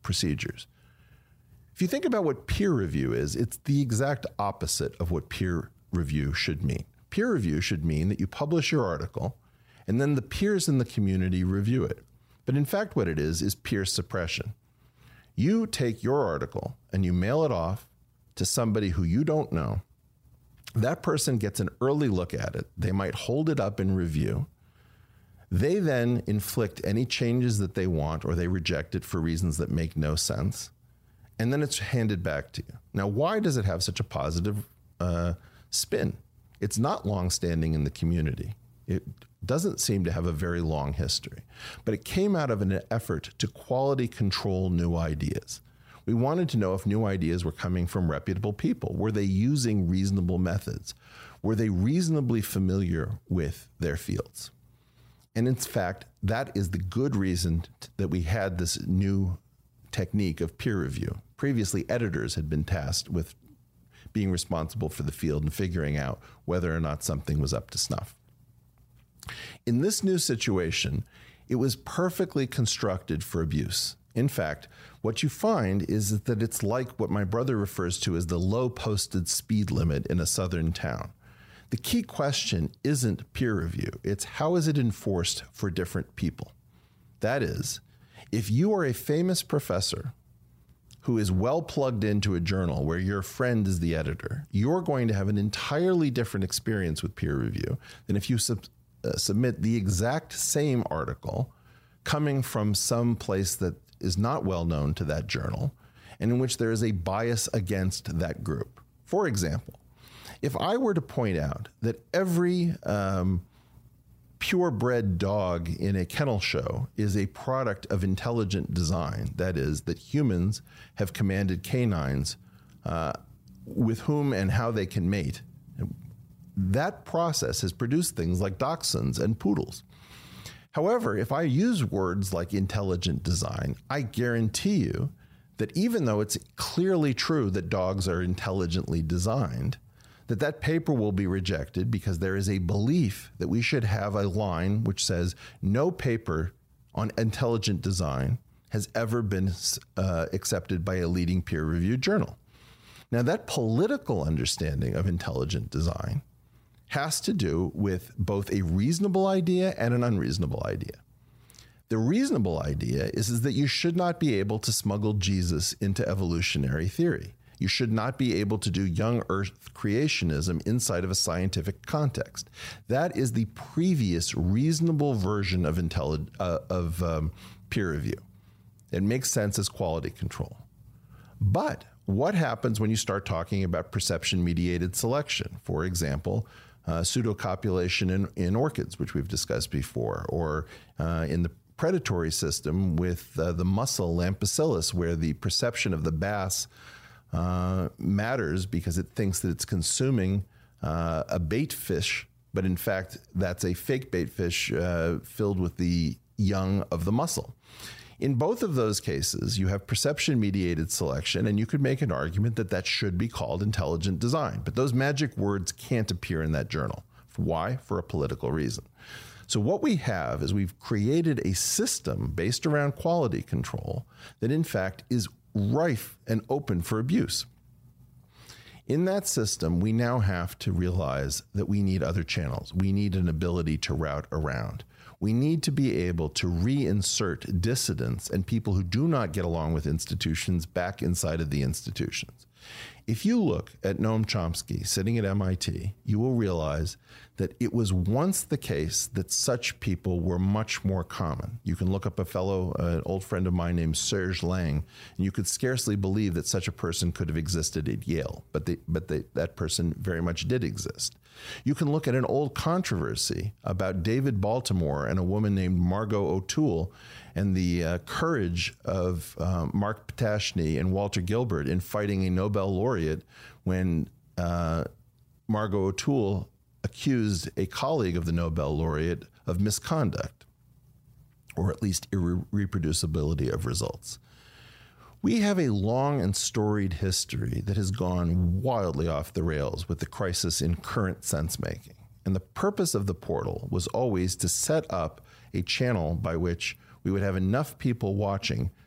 procedures. If you think about what peer review is, it's the exact opposite of what peer review should mean. Peer review should mean that you publish your article and then the peers in the community review it. But in fact, what it is, is peer suppression. You take your article and you mail it off to somebody who you don't know. That person gets an early look at it. They might hold it up in review. They then inflict any changes that they want, or they reject it for reasons that make no sense. And then it's handed back to you. Now, why does it have such a positive uh, spin? It's not long-standing in the community. It doesn't seem to have a very long history, but it came out of an effort to quality control new ideas. We wanted to know if new ideas were coming from reputable people. Were they using reasonable methods? Were they reasonably familiar with their fields? And in fact, that is the good reason that we had this new technique of peer review. Previously, editors had been tasked with being responsible for the field and figuring out whether or not something was up to snuff. In this new situation, it was perfectly constructed for abuse. In fact, what you find is that it's like what my brother refers to as the low posted speed limit in a southern town. The key question isn't peer review. It's how is it enforced for different people? That is, if you are a famous professor who is well plugged into a journal where your friend is the editor, you're going to have an entirely different experience with peer review than if you sub- uh, submit the exact same article coming from some place that is not well known to that journal and in which there is a bias against that group. For example, if I were to point out that every um, purebred dog in a kennel show is a product of intelligent design, that is, that humans have commanded canines uh, with whom and how they can mate, that process has produced things like dachshunds and poodles. However, if I use words like intelligent design, I guarantee you that even though it's clearly true that dogs are intelligently designed, that that paper will be rejected because there is a belief that we should have a line which says no paper on intelligent design has ever been uh, accepted by a leading peer-reviewed journal. Now, that political understanding of intelligent design has to do with both a reasonable idea and an unreasonable idea. The reasonable idea is, is that you should not be able to smuggle Jesus into evolutionary theory. You should not be able to do young earth creationism inside of a scientific context. That is the previous reasonable version of, intelli- uh, of um, peer review. It makes sense as quality control. But what happens when you start talking about perception-mediated selection? For example, uh, pseudocopulation in, in orchids, which we've discussed before, or uh, in the predatory system with uh, the mussel Lampicillus, where the perception of the bass uh, matters because it thinks that it's consuming uh, a bait fish, but in fact, that's a fake bait fish uh, filled with the young of the mussel. In both of those cases, you have perception-mediated selection, and you could make an argument that that should be called intelligent design. But those magic words can't appear in that journal. Why? For a political reason. So what we have is we've created a system based around quality control that, in fact, is rife and open for abuse. In that system, we now have to realize that we need other channels. We need an ability to route around. We need to be able to reinsert dissidents and people who do not get along with institutions back inside of the institutions. If you look at Noam Chomsky sitting at M I T, you will realize that it was once the case that such people were much more common. You can look up a fellow, uh, an old friend of mine named Serge Lang, and you could scarcely believe that such a person could have existed at Yale, but, they, but they, that person very much did exist. You can look at an old controversy about David Baltimore and a woman named Margot O'Toole and the uh, courage of uh, Mark Patashny and Walter Gilbert in fighting a Nobel laureate when uh, Margot O'Toole accused a colleague of the Nobel laureate of misconduct, or at least irreproducibility of results. We have a long and storied history that has gone wildly off the rails with the crisis in current sense-making. And the purpose of the portal was always to set up a channel by which we would have enough people watching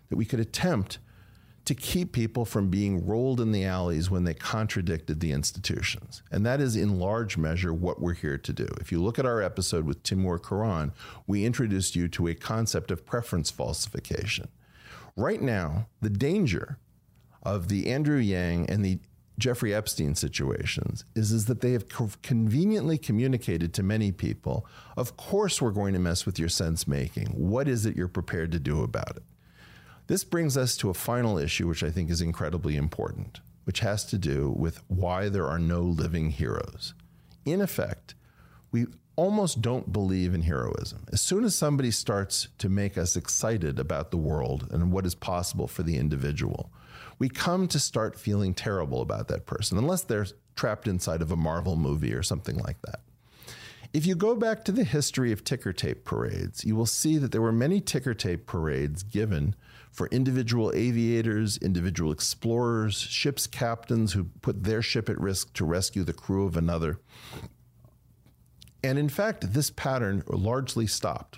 that we could attempt to keep people from being rolled in the alleys when they contradicted the institutions. And that is in large measure what we're here to do. If you look at our episode with Timur Kuran, we introduced you to a concept of preference falsification. Right now, the danger of the Andrew Yang and the Jeffrey Epstein situations is, is that they have co- conveniently communicated to many people, of course we're going to mess with your sense making. What is it you're prepared to do about it? This brings us to a final issue, which I think is incredibly important, which has to do with why there are no living heroes. In effect, we almost don't believe in heroism. As soon as somebody starts to make us excited about the world and what is possible for the individual, we come to start feeling terrible about that person, unless they're trapped inside of a Marvel movie or something like that. If you go back to the history of ticker tape parades, you will see that there were many ticker tape parades given for individual aviators, individual explorers, ship's captains who put their ship at risk to rescue the crew of another. And in fact, this pattern largely stopped.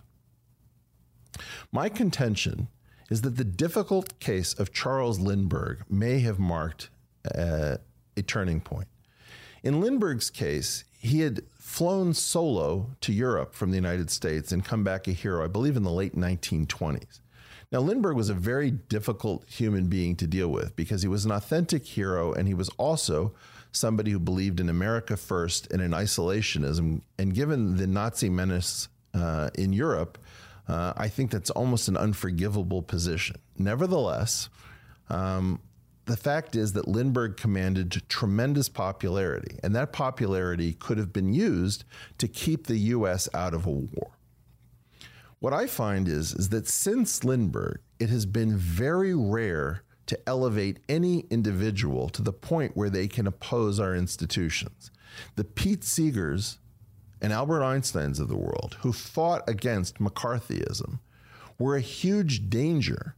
My contention is that the difficult case of Charles Lindbergh may have marked uh, a turning point. In Lindbergh's case, he had flown solo to Europe from the United States and come back a hero, I believe in the late nineteen twenties. Now, Lindbergh was a very difficult human being to deal with because he was an authentic hero, and he was also somebody who believed in America first and in isolationism. And given the Nazi menace uh, in Europe, uh, I think that's almost an unforgivable position. Nevertheless, um, the fact is that Lindbergh commanded tremendous popularity, and that popularity could have been used to keep the U S out of a war. What I find is, is that since Lindbergh, it has been very rare to elevate any individual to the point where they can oppose our institutions. The Pete Seegers and Albert Einsteins of the world, who fought against McCarthyism, were a huge danger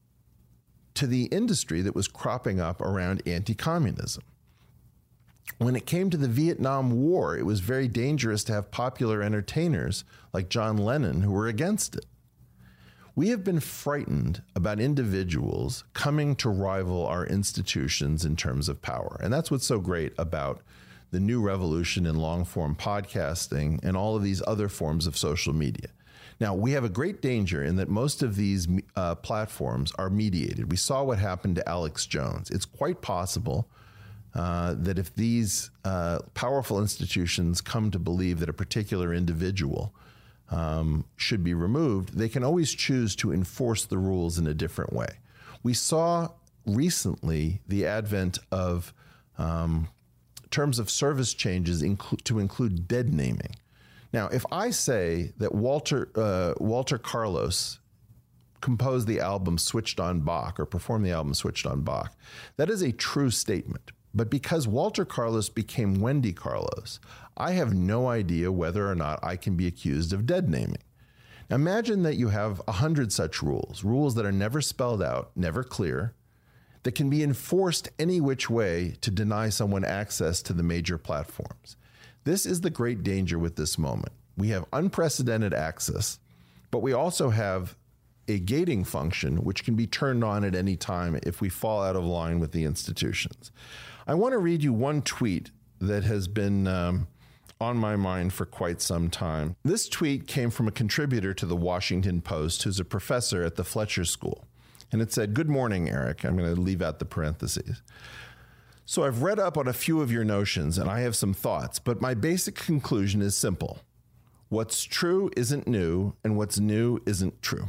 to the industry that was cropping up around anti-communism. When it came to the Vietnam War, it was very dangerous to have popular entertainers like John Lennon who were against it. We have been frightened about individuals coming to rival our institutions in terms of power. And that's what's so great about the new revolution in long-form podcasting and all of these other forms of social media. Now, we have a great danger in that most of these uh, platforms are mediated. We saw what happened to Alex Jones. It's quite possible uh, that if these uh, powerful institutions come to believe that a particular individual um, should be removed, they can always choose to enforce the rules in a different way. We saw recently the advent of um, terms of service changes inclu- to include dead naming. Now, if I say that Walter uh, Walter Carlos composed the album Switched on Bach or performed the album Switched on Bach, that is a true statement. But because Walter Carlos became Wendy Carlos, I have no idea whether or not I can be accused of dead naming. Now, imagine that you have a hundred such rules, rules that are never spelled out, never clear, that can be enforced any which way to deny someone access to the major platforms. This is the great danger with this moment. We have unprecedented access, but we also have a gating function which can be turned on at any time if we fall out of line with the institutions. I want to read you one tweet that has been um, on my mind for quite some time. This tweet came from a contributor to the Washington Post who's a professor at the Fletcher School. And it said, "Good morning, Eric." I'm going to leave out the parentheses. "So I've read up on a few of your notions and I have some thoughts, but my basic conclusion is simple. What's true isn't new and what's new isn't true."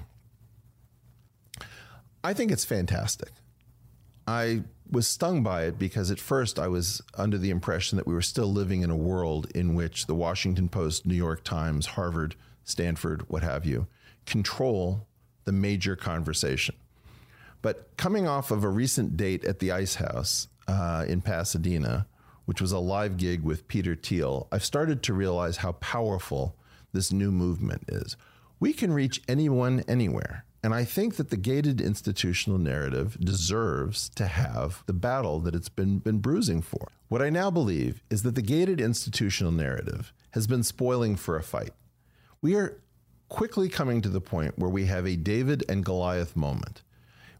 I think it's fantastic. I was stung by it because at first I was under the impression that we were still living in a world in which the Washington Post, New York Times, Harvard, Stanford, what have you, control the major conversation. But coming off of a recent date at the Ice House uh, in Pasadena, which was a live gig with Peter Thiel, I've started to realize how powerful this new movement is. We can reach anyone, anywhere. And I think that the gated institutional narrative deserves to have the battle that it's been, been bruising for. What I now believe is that the gated institutional narrative has been spoiling for a fight. We are quickly coming to the point where we have a David and Goliath moment.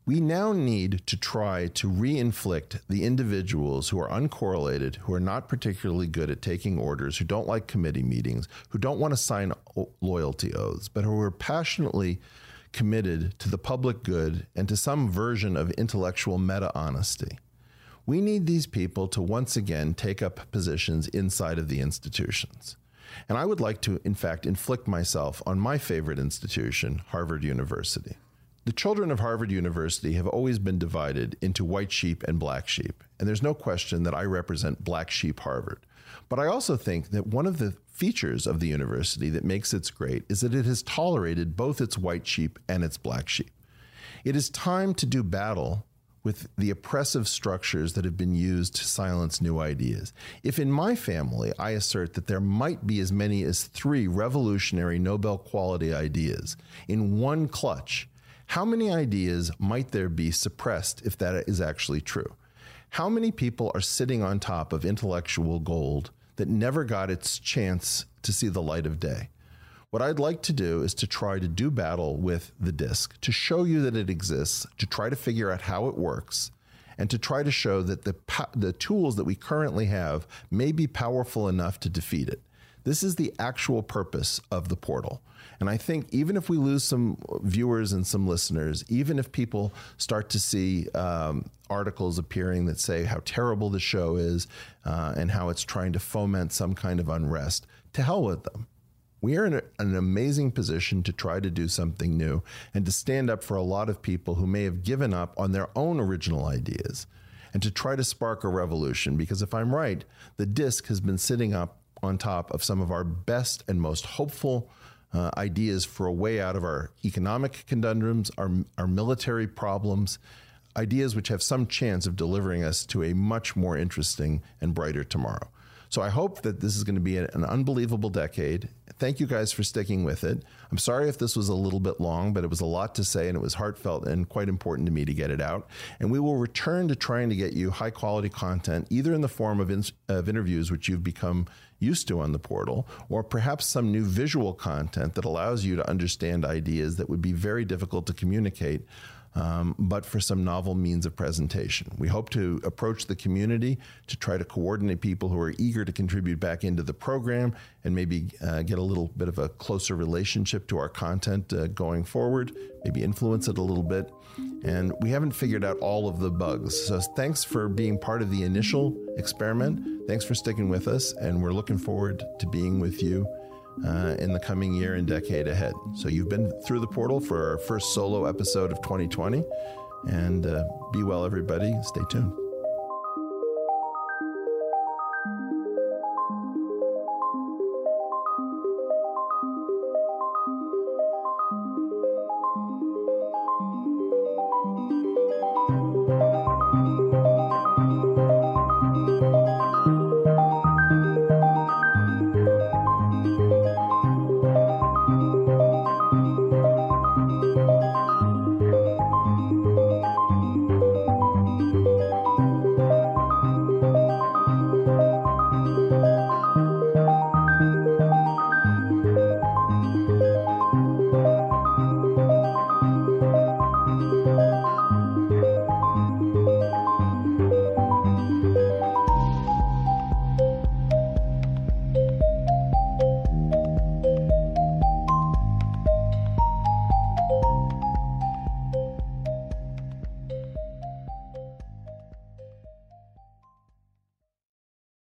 We now need to try to re-inflict the individuals who are uncorrelated, who are not particularly good at taking orders, who don't like committee meetings, who don't want to sign loyalty oaths, but who are passionately committed to the public good and to some version of intellectual meta-honesty. We need these people to once again take up positions inside of the institutions. And I would like to, in fact, inflict myself on my favorite institution, Harvard University. The children of Harvard University have always been divided into white sheep and black sheep, and there's no question that I represent black sheep Harvard. But I also think that one of the features of the university that makes it great is that it has tolerated both its white sheep and its black sheep. It is time to do battle with the oppressive structures that have been used to silence new ideas. If in my family I assert that there might be as many as three revolutionary Nobel quality ideas in one clutch, how many ideas might there be suppressed if that is actually true? How many people are sitting on top of intellectual gold that never got its chance to see the light of day? What I'd like to do is to try to do battle with the disk, to show you that it exists, to try to figure out how it works, and to try to show that the, the tools that we currently have may be powerful enough to defeat it. This is the actual purpose of the portal. And I think even if we lose some viewers and some listeners, even if people start to see um, articles appearing that say how terrible the show is uh, and how it's trying to foment some kind of unrest, to hell with them. We are in a, an amazing position to try to do something new and to stand up for a lot of people who may have given up on their own original ideas and to try to spark a revolution. Because if I'm right, the disk has been sitting up on top of some of our best and most hopeful uh, ideas for a way out of our economic conundrums, our, our military problems, ideas which have some chance of delivering us to a much more interesting and brighter tomorrow. So I hope that this is going to be an unbelievable decade. Thank you guys for sticking with it. I'm sorry if this was a little bit long, but it was a lot to say and it was heartfelt and quite important to me to get it out. And we will return to trying to get you high quality content, either in the form of, in, of interviews, which you've become used to on the portal, or perhaps some new visual content that allows you to understand ideas that would be very difficult to communicate, Um, but for some novel means of presentation. We hope to approach the community to try to coordinate people who are eager to contribute back into the program and maybe uh, get a little bit of a closer relationship to our content uh, going forward, maybe influence it a little bit. And we haven't figured out all of the bugs. So thanks for being part of the initial experiment. Thanks for sticking with us. And we're looking forward to being with you Uh, in the coming year and decade ahead. So you've been through the portal for our first solo episode of twenty twenty, and uh, be well, everybody. Stay tuned.